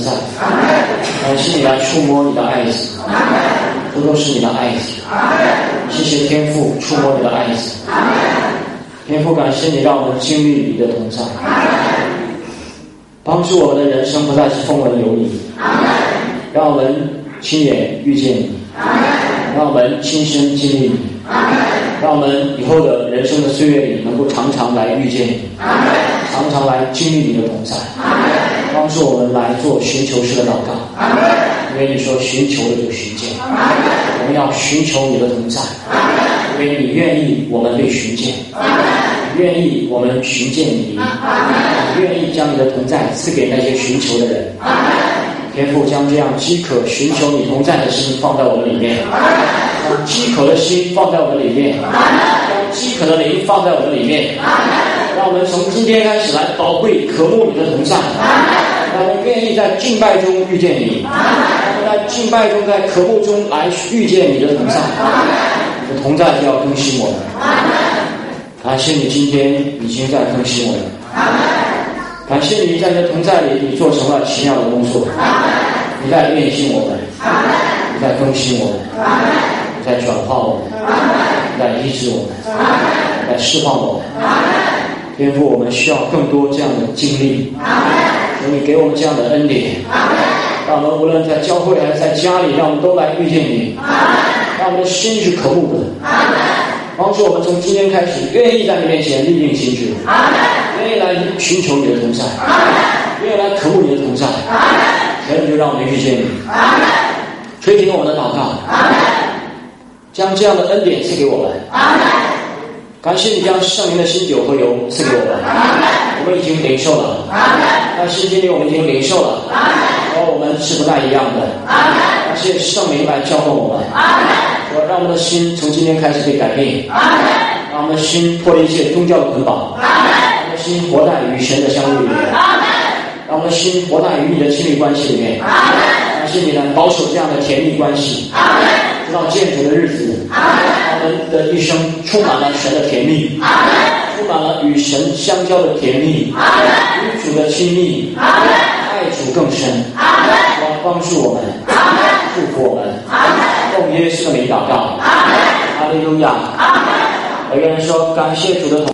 在，感谢你来触摸你的爱子，这都是你的爱子。谢谢天父触摸你的爱子，天父感谢你让我们经历你的同在，帮助我们的人生不再是风闻有你，让我们亲眼遇见你，让我们亲身经历你，让我们以后的人生的岁月里能够常常来遇见你，常常来经历你的同在，帮助我们来做寻求式的祷告，因为你说寻求的就寻见，我们要寻求你的同在，因为你愿意我们被寻见，你愿意我们寻见你，你愿意将你的同在赐给那些寻求的人。天父将这样饥渴寻求你同在的心放在我们里面，将饥渴的心放在我们里面，将饥渴的灵放在我们里面，让我们从今天开始来宝贵渴慕你的同在，让我们愿意在敬拜中遇见你，让我们在敬拜中在渴慕中来遇见你的同在，你的同在就要更新我们。感谢你今天已经在更新我们，感谢你在你的同在里，你做成了奇妙的工作，你在炼净我们，你在更新我们，你在转化我们，你在医治我们，你在释放我们。天父，我们需要更多这样的经历，求你给我们这样的恩典，让我们无论在教会还是在家里，让我们都来遇见你，让我们的心是渴慕的，帮助我们从今天开始愿意在你面前立定心志，愿意来寻求你的同在，愿意来渴慕你的同在，神就让我们遇见你，垂听我们的祷告，将这样的恩典赐给我们。感谢你将圣灵的新酒和油赐给我们，我们已经领受了，但是今天我们已经领受了，和我们是不太一样的。感谢圣灵来浇灌我们，让我们的心从今天开始被改变，让我们的心脱离一切宗教的捆绑，让我们的心活在与神的相遇里面，让我们的心活在与你的亲密关系里面。感谢你来保守这样的甜蜜关系，直到见主的日子，我们的一生充满了神的甜蜜，充满了与神相交的甜蜜，与主的亲密，爱主更深。主要帮助我们，祝福我们，奉耶稣的名祷告，哈利路亚。有个人说感谢主的同